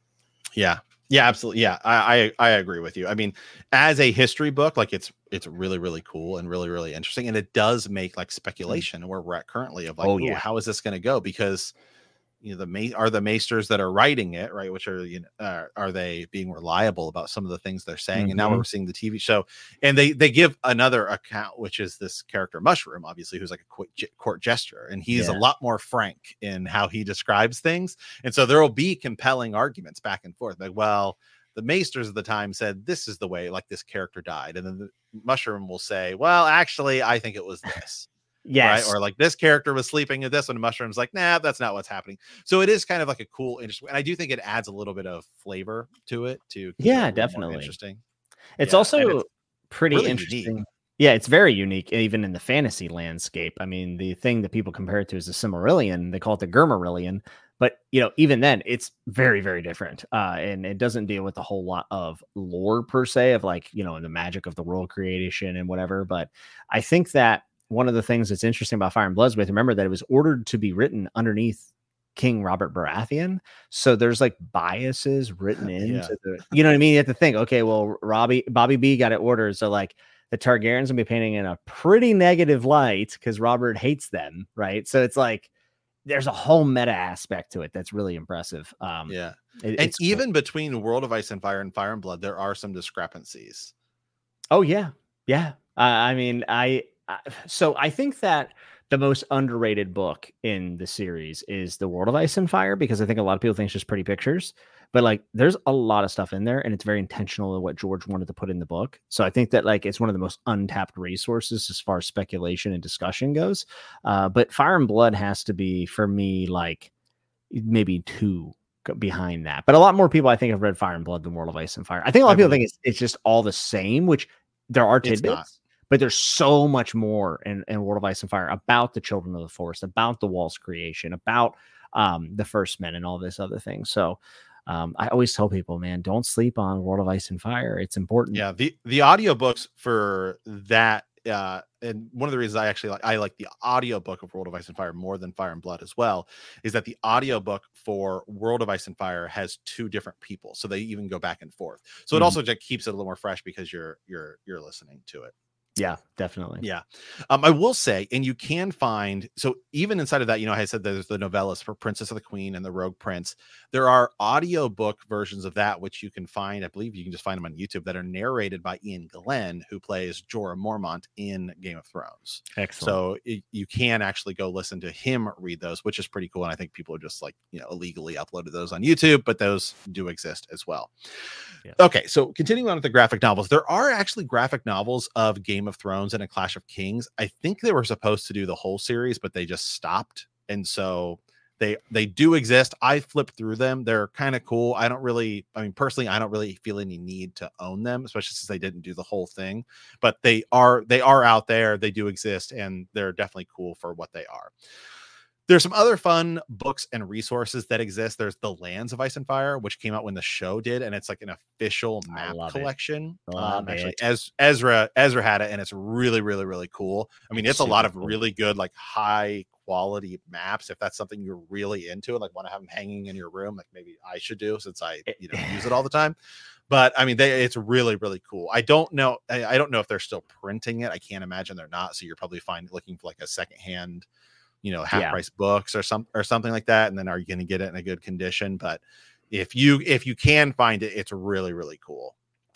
Yeah, yeah, absolutely. Yeah, I, I I agree with you. I mean, as a history book, like it's it's really really cool and really really interesting, and it does make like speculation where we're at currently of like, oh ooh, yeah, how is this going to go? Because you know the ma- are the maesters that are writing it, right? Which are you know uh, are they being reliable about some of the things they're saying? Mm-hmm. And now we're seeing the T V show, and they they give another account, which is this character Mushroom, obviously, who's like a court, court jester, and he's yeah. a lot more frank in how he describes things, and so there will be compelling arguments back and forth, like, well, the maesters of the time said this is the way, like this character died, and then the Mushroom will say, well, actually, I think it was this. Yes. Right? Or like this character was sleeping at this one. Mushroom's like, nah, that's not what's happening. So it is kind of like a cool, interesting, and I do think it adds a little bit of flavor to it to yeah, definitely interesting. It's yeah, also it's pretty really interesting. Unique. Yeah, it's very unique, even in the fantasy landscape. I mean, the thing that people compare it to is the Silmarillion. They call it the Gurmarillion, but you know, even then, it's very, very different, uh, and it doesn't deal with a whole lot of lore per se of like you know the magic of the world creation and whatever. But I think that one of the things that's interesting about Fire and Blood with, remember that it was ordered to be written underneath King Robert Baratheon. So there's like biases written into yeah. the, you know what I mean? You have to think, okay, well, Robbie, Bobby B got it ordered. So like the Targaryens gonna be painting in a pretty negative light because Robert hates them. Right. So it's like, there's a whole meta aspect to it. That's really impressive. Um, yeah. It, and even cool. between World of Ice and Fire and Fire and Blood, there are some discrepancies. Oh yeah. Yeah. Uh, I mean, I, So I think that the most underrated book in the series is The World of Ice and Fire, because I think a lot of people think it's just pretty pictures, but like there's a lot of stuff in there and it's very intentional in what George wanted to put in the book. So I think that like it's one of the most untapped resources as far as speculation and discussion goes. Uh, but Fire and Blood has to be, for me, like maybe two behind that. But a lot more people I think have read Fire and Blood than World of Ice and Fire. I think a lot I of people believe. think it's, it's just all the same, which there are tidbits. But there's so much more in, in World of Ice and Fire about the Children of the Forest, about the Wall's creation, about um, the First Men and all this other thing. So um, I always tell people, man, don't sleep on World of Ice and Fire. It's important. Yeah, the, the audiobooks for that, uh, and one of the reasons I actually like, I like the audiobook of World of Ice and Fire more than Fire and Blood as well, is that the audiobook for World of Ice and Fire has two different people. So they even go back and forth. So mm-hmm. it also just keeps it a little more fresh because you're you're you're listening to it. Yeah, definitely. Yeah. Um, I will say, and you can find, so even inside of that, you know, I said there's the novellas for Princess of the Queen and the Rogue Prince. There are audiobook versions of that, which you can find, I believe you can just find them on YouTube, that are narrated by Ian Glenn, who plays Jorah Mormont in Game of Thrones. Excellent. So it, you can actually go listen to him read those, which is pretty cool. And I think people are just like, you know, illegally uploaded those on YouTube, but those do exist as well. Yeah. Okay. So continuing on with the graphic novels, there are actually graphic novels of Game of Thrones and A Clash of Kings. I think they were supposed to do the whole series, but they just stopped. And so they they do exist. I flipped through them. They're kind of cool. I don't really, I mean, personally, I don't really feel any need to own them, especially since they didn't do the whole thing. But they are they are out there. They do exist, and they're definitely cool for what they are. There's some other fun books and resources that exist. There's The Lands of Ice and Fire, which came out when the show did, and it's like an official map collection. Um, actually, Ez- Ezra Ezra had it, and it's really, really, really cool. I mean, it's Super a lot of cool. really good, like high quality maps. If that's something you're really into and like want to have them hanging in your room, like maybe I should do, since I you know use it all the time. But I mean, they, it's really, really cool. I don't know. I, I don't know if they're still printing it. I can't imagine they're not. So you're probably find looking for like a secondhand, you know, half yeah. price books or some or something like that. And then are you going to get it in a good condition? But if you if you can find it, it's really, really cool.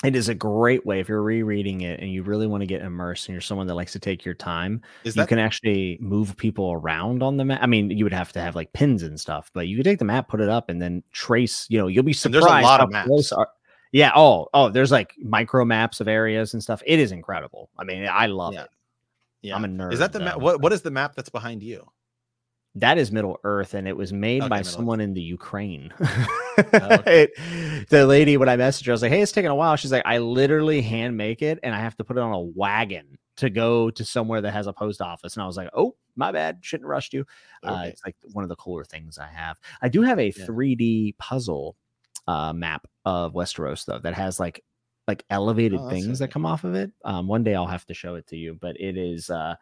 It is a great way if you're rereading it and you really want to get immersed and you're someone that likes to take your time. Is you that can actually move people around on the map. I mean, you would have to have like pins and stuff, but you could take the map, put it up, and then trace. You know, you'll be and there's surprised a lot how of maps. close are. Yeah. Oh, oh, there's like micro maps of areas and stuff. It is incredible. I mean, I love Yeah. it. Yeah. I'm a nerd. Is that the though, map? What so. What is the map that's behind you? That is Middle Earth, and it was made Okay, by Middle someone in the Ukraine. Oh, okay. it, the lady, when I messaged her, I was like, "Hey, it's taking a while." She's like, "I literally hand make it, and I have to put it on a wagon to go to somewhere that has a post office." And I was like, "Oh, my bad, shouldn't have rushed you." Okay. Uh, it's like one of the cooler things I have. I do have a Yeah. three D puzzle uh, map of Westeros though that has like like elevated Oh, that's things so that come off of it. Um, one day I'll have to show it to you, but it is. Uh,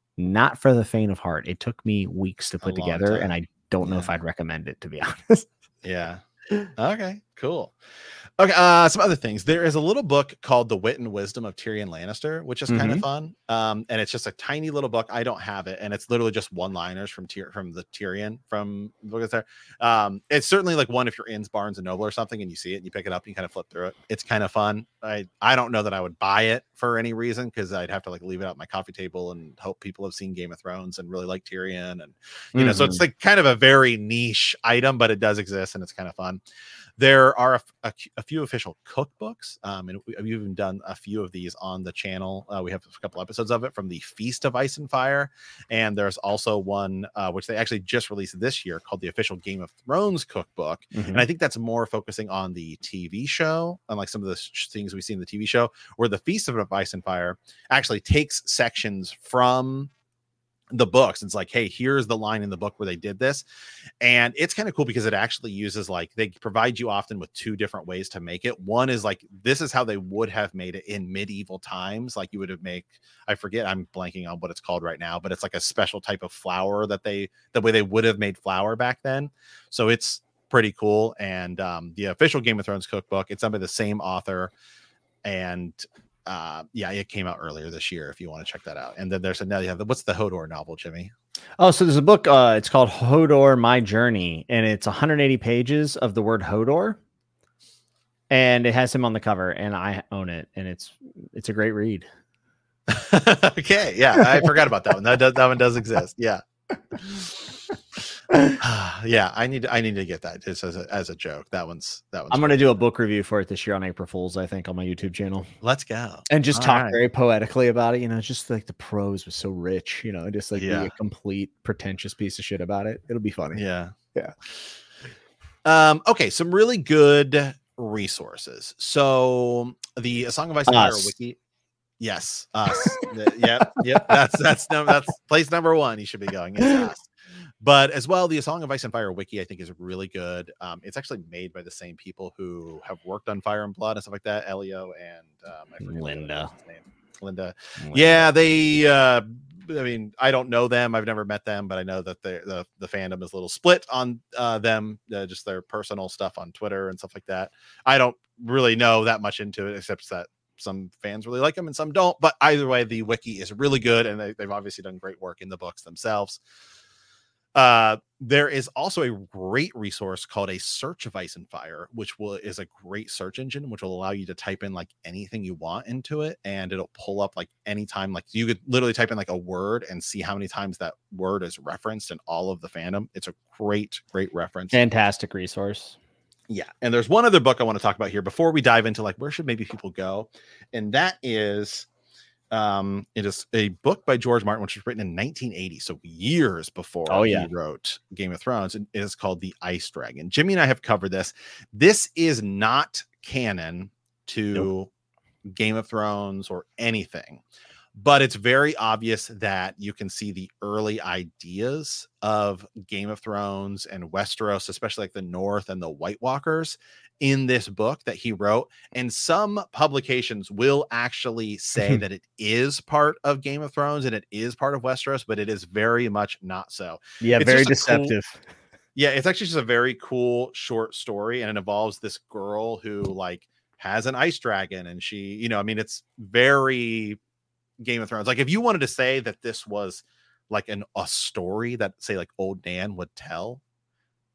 Not for the faint of heart. It took me weeks to put long together, time. and I don't know Yeah. if I'd recommend it, to be honest. Yeah. Okay, cool. Okay, uh, some other things. There is a little book called The Wit and Wisdom of Tyrion Lannister, which is kind of Mhm. fun. Um, and it's just a tiny little book. I don't have it, and it's literally just one-liners from Tyr- from the Tyrion from the book that's there. Um, it's certainly like one if you're in Barnes and Noble or something, and you see it, and you pick it up, and you kind of flip through it. It's kind of fun. I I don't know that I would buy it for any reason because I'd have to like leave it out at my coffee table and hope people have seen Game of Thrones and really like Tyrion, and you know, so it's like kind of a very niche item, but it does exist, and it's kind of fun. There are a, a, a few official cookbooks, um, and we, we've even done a few of these on the channel. Uh, we have a couple episodes of it from the Feast of Ice and Fire, and there's also one uh, which they actually just released this year called the official Game of Thrones cookbook, Mhm. and I think that's more focusing on the T V show, unlike some of the sh- things we see in the T V show, where the Feast of Ice and Fire actually takes sections from the books. It's like, hey, here's the line in the book where they did this, and it's kind of cool because it actually uses like they provide you often with two different ways to make it. One is like this is how they would have made it in medieval times, like you would have make I forget I'm blanking on what it's called right now, but it's like a special type of flour that they the way they would have made flour back then. So it's pretty cool. And um the official Game of Thrones cookbook, it's done by the same author, and uh yeah, it came out earlier this year if you want to check that out. And then there's another, yeah, what's the Hodor novel, Jimmy? Oh, so there's a book. Uh, it's called Hodor: My Journey, and it's one hundred eighty pages of the word Hodor, and it has him on the cover, and I own it, and it's it's a great read. Okay, yeah, I forgot about that one. That does, that one does exist. Yeah. Yeah, I need I need to get that just as a, as a joke. That one's that one's I'm gonna do a book review for it this year on April Fool's, I think, on my YouTube channel, let's go and just All talk right. very poetically about it. You know, just like the prose was so rich. You know, just like be Yeah. a complete pretentious piece of shit about it. It'll be funny. Yeah. Yeah. Um, okay, some really good resources. So the A Song of Ice and Fire Us. wiki. Yes, us. The- yep, yep. That's that's no, that's place number one. You should be going. It's us. But as well, the A Song of Ice and Fire wiki, I think, is really good. Um, it's actually made by the same people who have worked on Fire and Blood and stuff like that. Elio and um, I forget the other Linda. person's name. Linda. Linda. Yeah, they. Uh, I mean, I don't know them. I've never met them, but I know that they the the fandom is a little split on uh, them, uh, just their personal stuff on Twitter and stuff like that. I don't really know that much into it, except that some fans really like them and some don't. But either way, the wiki is really good, and they, they've obviously done great work in the books themselves. Uh, there is also a great resource called A Search of Ice and Fire, which will is a great search engine, which will allow you to type in like anything you want into it, and it'll pull up like anytime. Like you could literally type in like a word and see how many times that word is referenced in all of the fandom. It's a great, great reference. Fantastic resource. Yeah. And there's one other book I want to talk about here before we dive into like where should maybe people go. And that is um it is a book by George Martin, which was written in nineteen eighty, so years before Oh, yeah. he wrote Game of Thrones, and it is called The Ice Dragon. Jimmy and I have covered this. This is not canon to Nope. Game of Thrones or anything, but it's very obvious that you can see the early ideas of Game of Thrones and Westeros, especially like the North and the White Walkers, in this book that he wrote. And some publications will actually say that it is part of Game of Thrones and it is part of Westeros, but it is very much not so. Yeah, It's very just a cool- deceptive. Yeah, it's actually just a very cool short story, and it involves this girl who like has an ice dragon, and she, you know, I mean, it's very Game of Thrones. Like if you wanted to say that this was like an a story that say like old Dan would tell,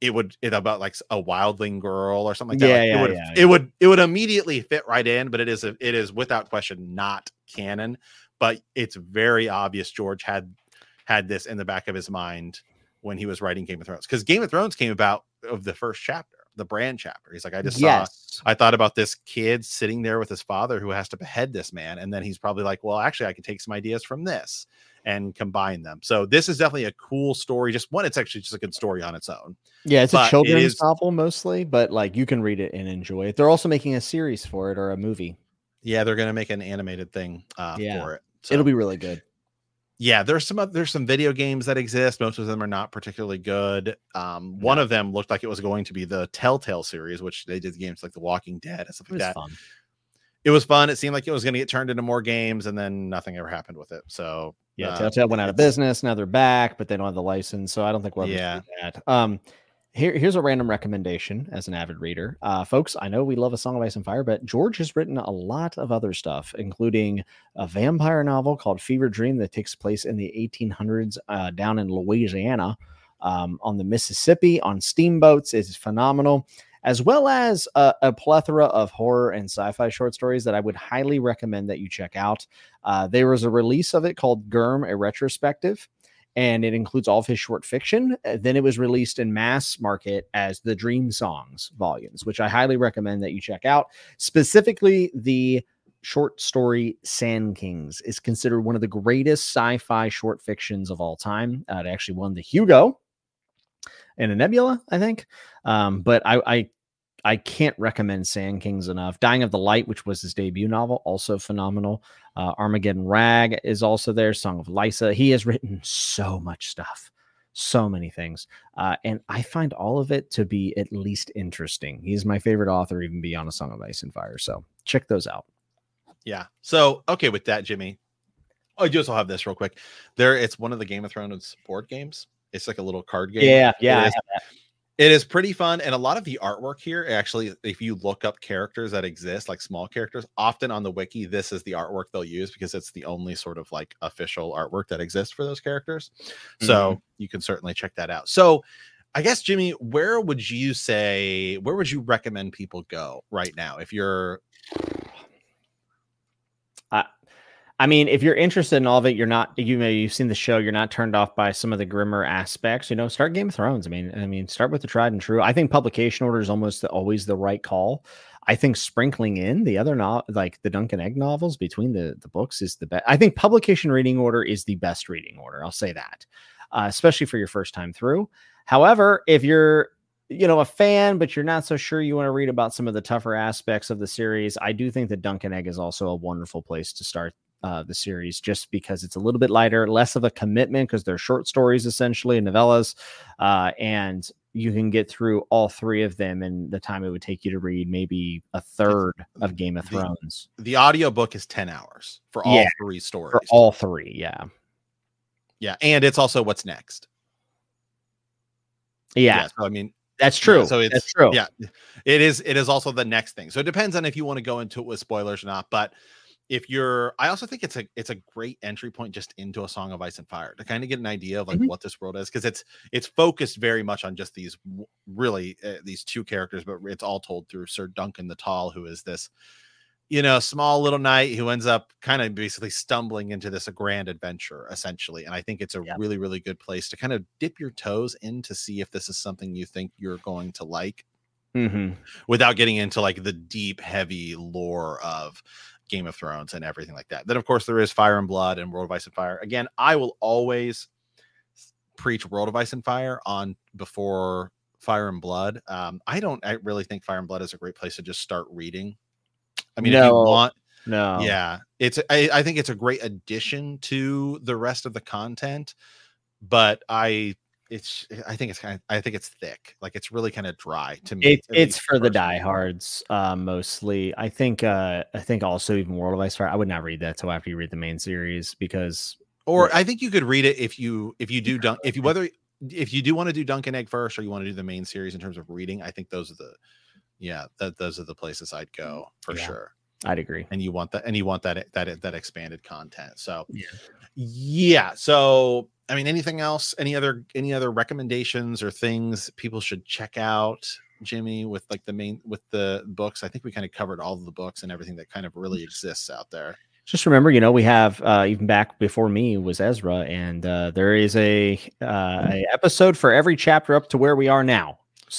it would it about like a wildling girl or something like that. Yeah, like, yeah, it would yeah, it yeah. would it would immediately fit right in, but it is a, it is without question not canon. But it's very obvious George had had this in the back of his mind when he was writing Game of Thrones, because Game of Thrones came about of the first chapter, the Bran chapter. He's like, I just Yes. saw, I thought about this kid sitting there with his father who has to behead this man. And then he's probably like, well, actually, I could take some ideas from this and combine them. So this is definitely a cool story. Just one, it's actually just a good story on its own. Yeah, it's But a it children's is- novel mostly, but like you can read it and enjoy it. They're also making a series for it or a movie. Yeah, they're going to make an animated thing uh, Yeah. for it. So, It'll be really good. yeah, there's some oth- there's some video games that exist. Most of them are not particularly good. Um, one No. of them looked like it was going to be the Telltale series, which they did games like The Walking Dead and stuff It like was that. fun. It was fun. It seemed like it was going to get turned into more games, and then nothing ever happened with it. So Yeah, uh, Telltale went out of it's- business. Now they're back, but they don't have the license, so I don't think we'll ever Yeah. see that. Um, here, here's a random recommendation as an avid reader, uh, folks. I know we love A Song of Ice and Fire, but George has written a lot of other stuff, including a vampire novel called Fever Dream that takes place in the eighteen hundreds uh, down in Louisiana, um, on the Mississippi on steamboats. It's phenomenal, as well as a, a plethora of horror and sci-fi short stories that I would highly recommend that you check out. Uh, there was a release of it called Gurm, a retrospective, and it includes all of his short fiction. Uh, Then it was released in mass market as the Dream Songs volumes, which I highly recommend that you check out. Specifically, the short story Sand Kings is considered one of the greatest sci-fi short fictions of all time. Uh, it actually won the Hugo and a Nebula, I think. Um, but I, I I can't recommend Sand Kings enough. Dying of the Light, which was his debut novel, also phenomenal. Uh, Armageddon Rag is also there. Song of Lysa. He has written so much stuff, so many things. Uh, and I find all of it to be at least interesting. He's my favorite author, even beyond A Song of Ice and Fire. So check those out. Yeah. So, okay, with that, Jimmy, I just will have this real quick. There, it's one of the Game of Thrones board games. It's like a little card game. Yeah, yeah. It I is, have that. it is pretty fun. And a lot of the artwork here, actually, if you look up characters that exist, like small characters, often on the wiki, this is the artwork they'll use because it's the only sort of like official artwork that exists for those characters. So you can certainly check that out. So I guess, Jimmy, where would you say, where would you recommend people go right now? If you're, I mean, if you're interested in all of it, you're not, you know, you've seen the show, you're not turned off by some of the grimmer aspects, you know, start Game of Thrones. I mean, I mean, start with the tried and true. I think publication order is almost the, always the right call. I think sprinkling in the other, no, like the Duncan Egg novels between the, the books is the best. I think publication reading order is the best reading order. I'll say that, uh, especially for your first time through. However, if you're, you know, a fan, but you're not so sure you want to read about some of the tougher aspects of the series, I do think that Duncan Egg is also a wonderful place to start uh, the series, just because it's a little bit lighter, less of a commitment because they're short stories, essentially, novellas, uh, and you can get through all three of them in the time it would take you to read maybe a third of Game of the, Thrones. The audiobook is ten hours for all Yeah, three stories. For all three, yeah. Yeah, and it's also what's next. Yeah, Yeah, so I mean, that's true. yeah, so it's that's true. Yeah, it is. It is also the next thing. So it depends on if you want to go into it with spoilers or not. But if you're, I also think it's a it's a great entry point just into A Song of Ice and Fire to kind of get an idea of like Mhm. what this world is, because it's it's focused very much on just these w- really uh, these two characters, but it's all told through Sir Duncan the Tall, who is this, you know, small little knight who ends up kind of basically stumbling into this a grand adventure, essentially. And I think it's a Yeah. really, really good place to kind of dip your toes in to see if this is something you think you're going to like Mm-hmm. without getting into like the deep, heavy lore of Game of Thrones and everything like that. Then, of course, there is Fire and Blood and World of Ice and Fire. Again, I will always preach World of Ice and Fire on before Fire and Blood. Um, I don't I really think Fire and Blood is a great place to just start reading. I mean, if you No. want, No. yeah, it's I, I think it's a great addition to the rest of the content, but I it's I think it's kind of I think it's thick. Like it's really kind of dry to me. It's at it's least for the personally. diehards, uh, mostly. I think uh, I think also even World of Ice Fire. I would not read that till after you read the main series because Or I think you could read it if you if you do dunk if you whether if you do want to do Duncan Egg first or you want to do the main series in terms of reading. I think those are the yeah that those are the places I'd go for Yeah. sure. I'd agree. And you want that and you want that that that expanded content. So Yeah. yeah. So I mean, anything else? Any other any other recommendations or things people should check out, Jimmy, with like the main with the books? I think we kind of covered all of the books and everything that kind of really exists out there. Just remember, you know, we have uh, even back before me was Ezra, and uh, there is a uh, a episode for every chapter up to where we are now.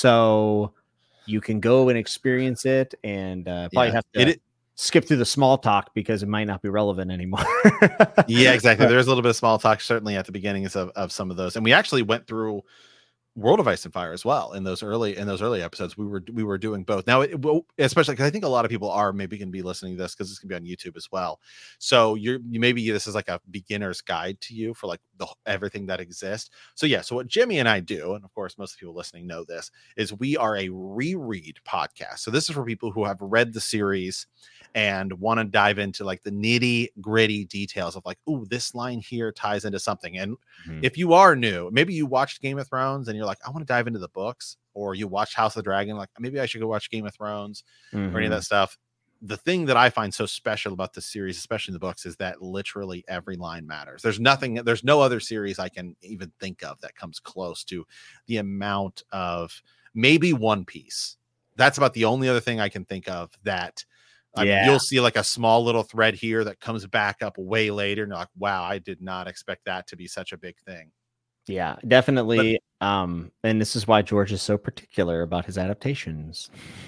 So you can go and experience it, and uh, probably Yeah. have to It- it- skip through the small talk because it might not be relevant anymore. Yeah, exactly. There's a little bit of small talk certainly at the beginnings of, of some of those, and we actually went through World of Ice and Fire as well in those early in those early episodes. We were we were doing both. Now, it, well, especially because I think a lot of people are maybe going to be listening to this because it's going to be on YouTube as well. So you're you maybe this is like a beginner's guide to you for like the everything that exists. So yeah, so what Jimmy and I do, and of course most of the people listening know this, is we are a reread podcast. So this is for people who have read the series and want to dive into like the nitty gritty details of like, oh, this line here ties into something. And Mhm. if you are new, maybe you watched Game of Thrones and you're like, I want to dive into the books, or you watched House of the Dragon, like maybe I should go watch Game of Thrones or any of Mhm. that stuff. The thing that I find so special about this series, especially in the books, is that literally every line matters. There's nothing, there's no other series I can even think of that comes close to the amount of maybe One Piece. That's about the only other thing I can think of that I mean, Yeah. you'll see like a small little thread here that comes back up way later. And you're like, wow, I did not expect that to be such a big thing. Yeah, definitely. um, and this is why George is so particular about his adaptations.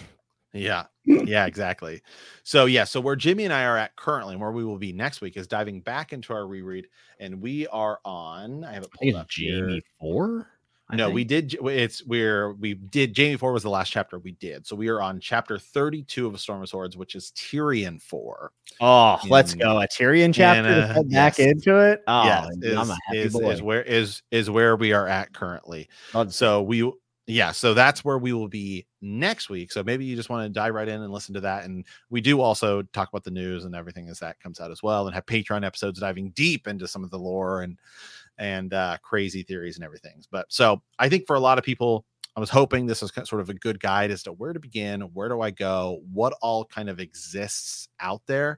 Yeah. Yeah, exactly. So yeah, so where Jimmy and I are at currently and where we will be next week is diving back into our reread. And we are on, I have it I pulled think up it's here. Jamie four. I No, think. we did. It's we're we did. Jamie four was the last chapter we did. So we are on chapter thirty-two of A Storm of Swords, which is Tyrion four. Oh, let's in- go. A Tyrion chapter in, to uh, head back yes. into it. Oh, yes, I'm is, a happy is, boy. is where is is where we are at currently. Oh, So we yeah, so that's where we will be next week. So maybe you just want to dive right in and listen to that. And we do also talk about the news and everything as that comes out as well, and have Patreon episodes diving deep into some of the lore and and uh crazy theories and everything. But so I think for a lot of people, I was hoping this was kind of sort of a good guide as to where to begin, where do I go, what all kind of exists out there.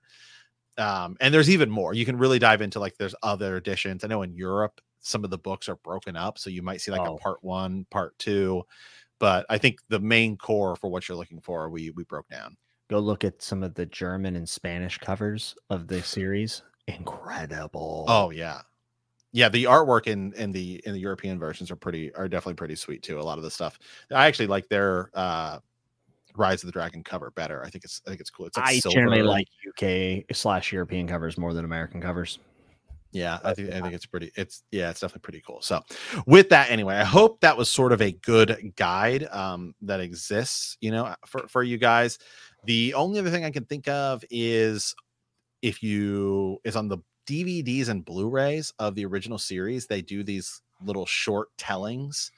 Um, and there's even more. You can really dive into like there's other editions. I know in Europe, some of the books are broken up. So you might see like Oh. a part one, part two. But I think the main core for what you're looking for, we we broke down. Go look at some of the German and Spanish covers of the series. Incredible. Oh yeah. Yeah, the artwork in in the in the European versions are pretty are definitely pretty sweet too. A lot of the stuff. I actually like their uh Rise of the Dragon cover better. I think it's I think it's cool. It's like I silver. generally like U K slash European covers more than American covers. Yeah, I think I think it's pretty. It's yeah, it's definitely pretty cool. So, with that, anyway, I hope that was sort of a good guide um, that exists, you know, for for you guys. The only other thing I can think of is if you is on the D V Ds and Blu-rays of the original series, they do these little short tellings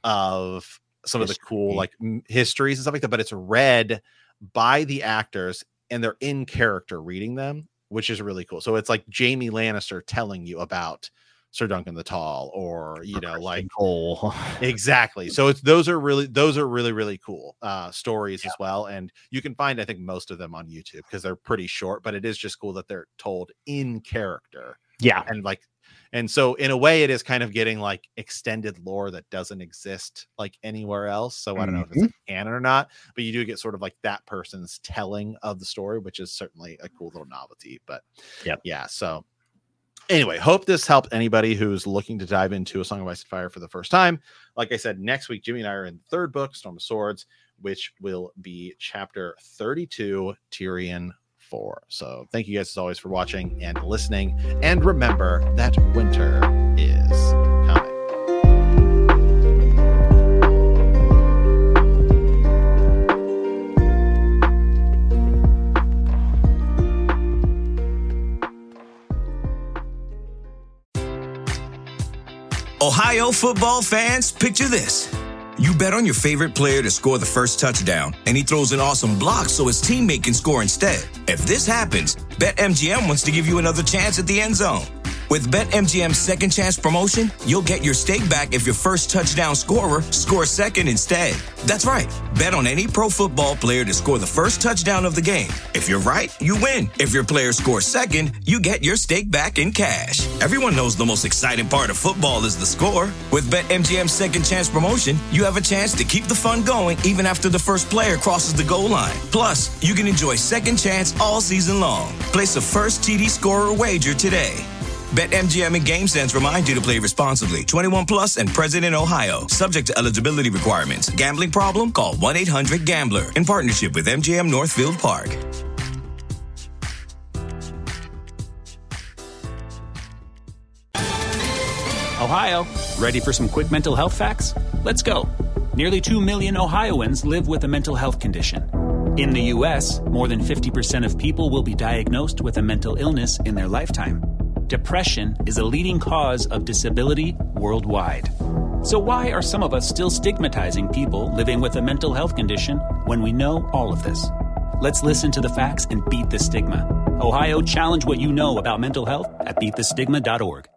of some of the cool History. like m- histories and stuff like that. But it's read by the actors and they're in character reading them, which is really cool. So it's like Jaime Lannister telling you about Sir Duncan the Tall, or you know, like Cole. exactly. So it's those are really those are really really cool uh stories as well. And you can find I think most of them on YouTube because they're pretty short, but it is just cool that they're told in character. Yeah. And like and so in a way it is kind of getting like extended lore that doesn't exist like anywhere else. So I don't know if it's like canon or not, but you do get sort of like that person's telling of the story, which is certainly a cool little novelty. But Yep. yeah, so anyway, hope this helped anybody who's looking to dive into A Song of Ice and Fire for the first time. Like I said, next week Jimmy and I are in the third book, Storm of Swords, which will be chapter thirty-two, Tyrion four. So thank you guys as always for watching and listening, and remember that winter is coming. Ohio football fans, picture this. You bet on your favorite player to score the first touchdown, and he throws an awesome block so his teammate can score instead. If this happens, BetMGM wants to give you another chance at the end zone. With BetMGM's Second Chance promotion, you'll get your stake back if your first touchdown scorer scores second instead. That's right. Bet on any pro football player to score the first touchdown of the game. If you're right, you win. If your player scores second, you get your stake back in cash. Everyone knows the most exciting part of football is the score. With BetMGM's Second Chance promotion, you have a chance to keep the fun going even after the first player crosses the goal line. Plus, you can enjoy Second Chance all season long. Place a first T D scorer wager today. BetMGM and GameSense remind you to play responsibly. twenty-one plus and present in Ohio. Subject to eligibility requirements. Gambling problem? Call one eight hundred gambler. In partnership with M G M Northfield Park. Ohio, ready for some quick mental health facts? Let's go. Nearly two million Ohioans live with a mental health condition. In the U S, more than fifty percent of people will be diagnosed with a mental illness in their lifetime. Depression is a leading cause of disability worldwide. So why are some of us still stigmatizing people living with a mental health condition when we know all of this? Let's listen to the facts and beat the stigma. Ohio, challenge what you know about mental health at beat the stigma dot org.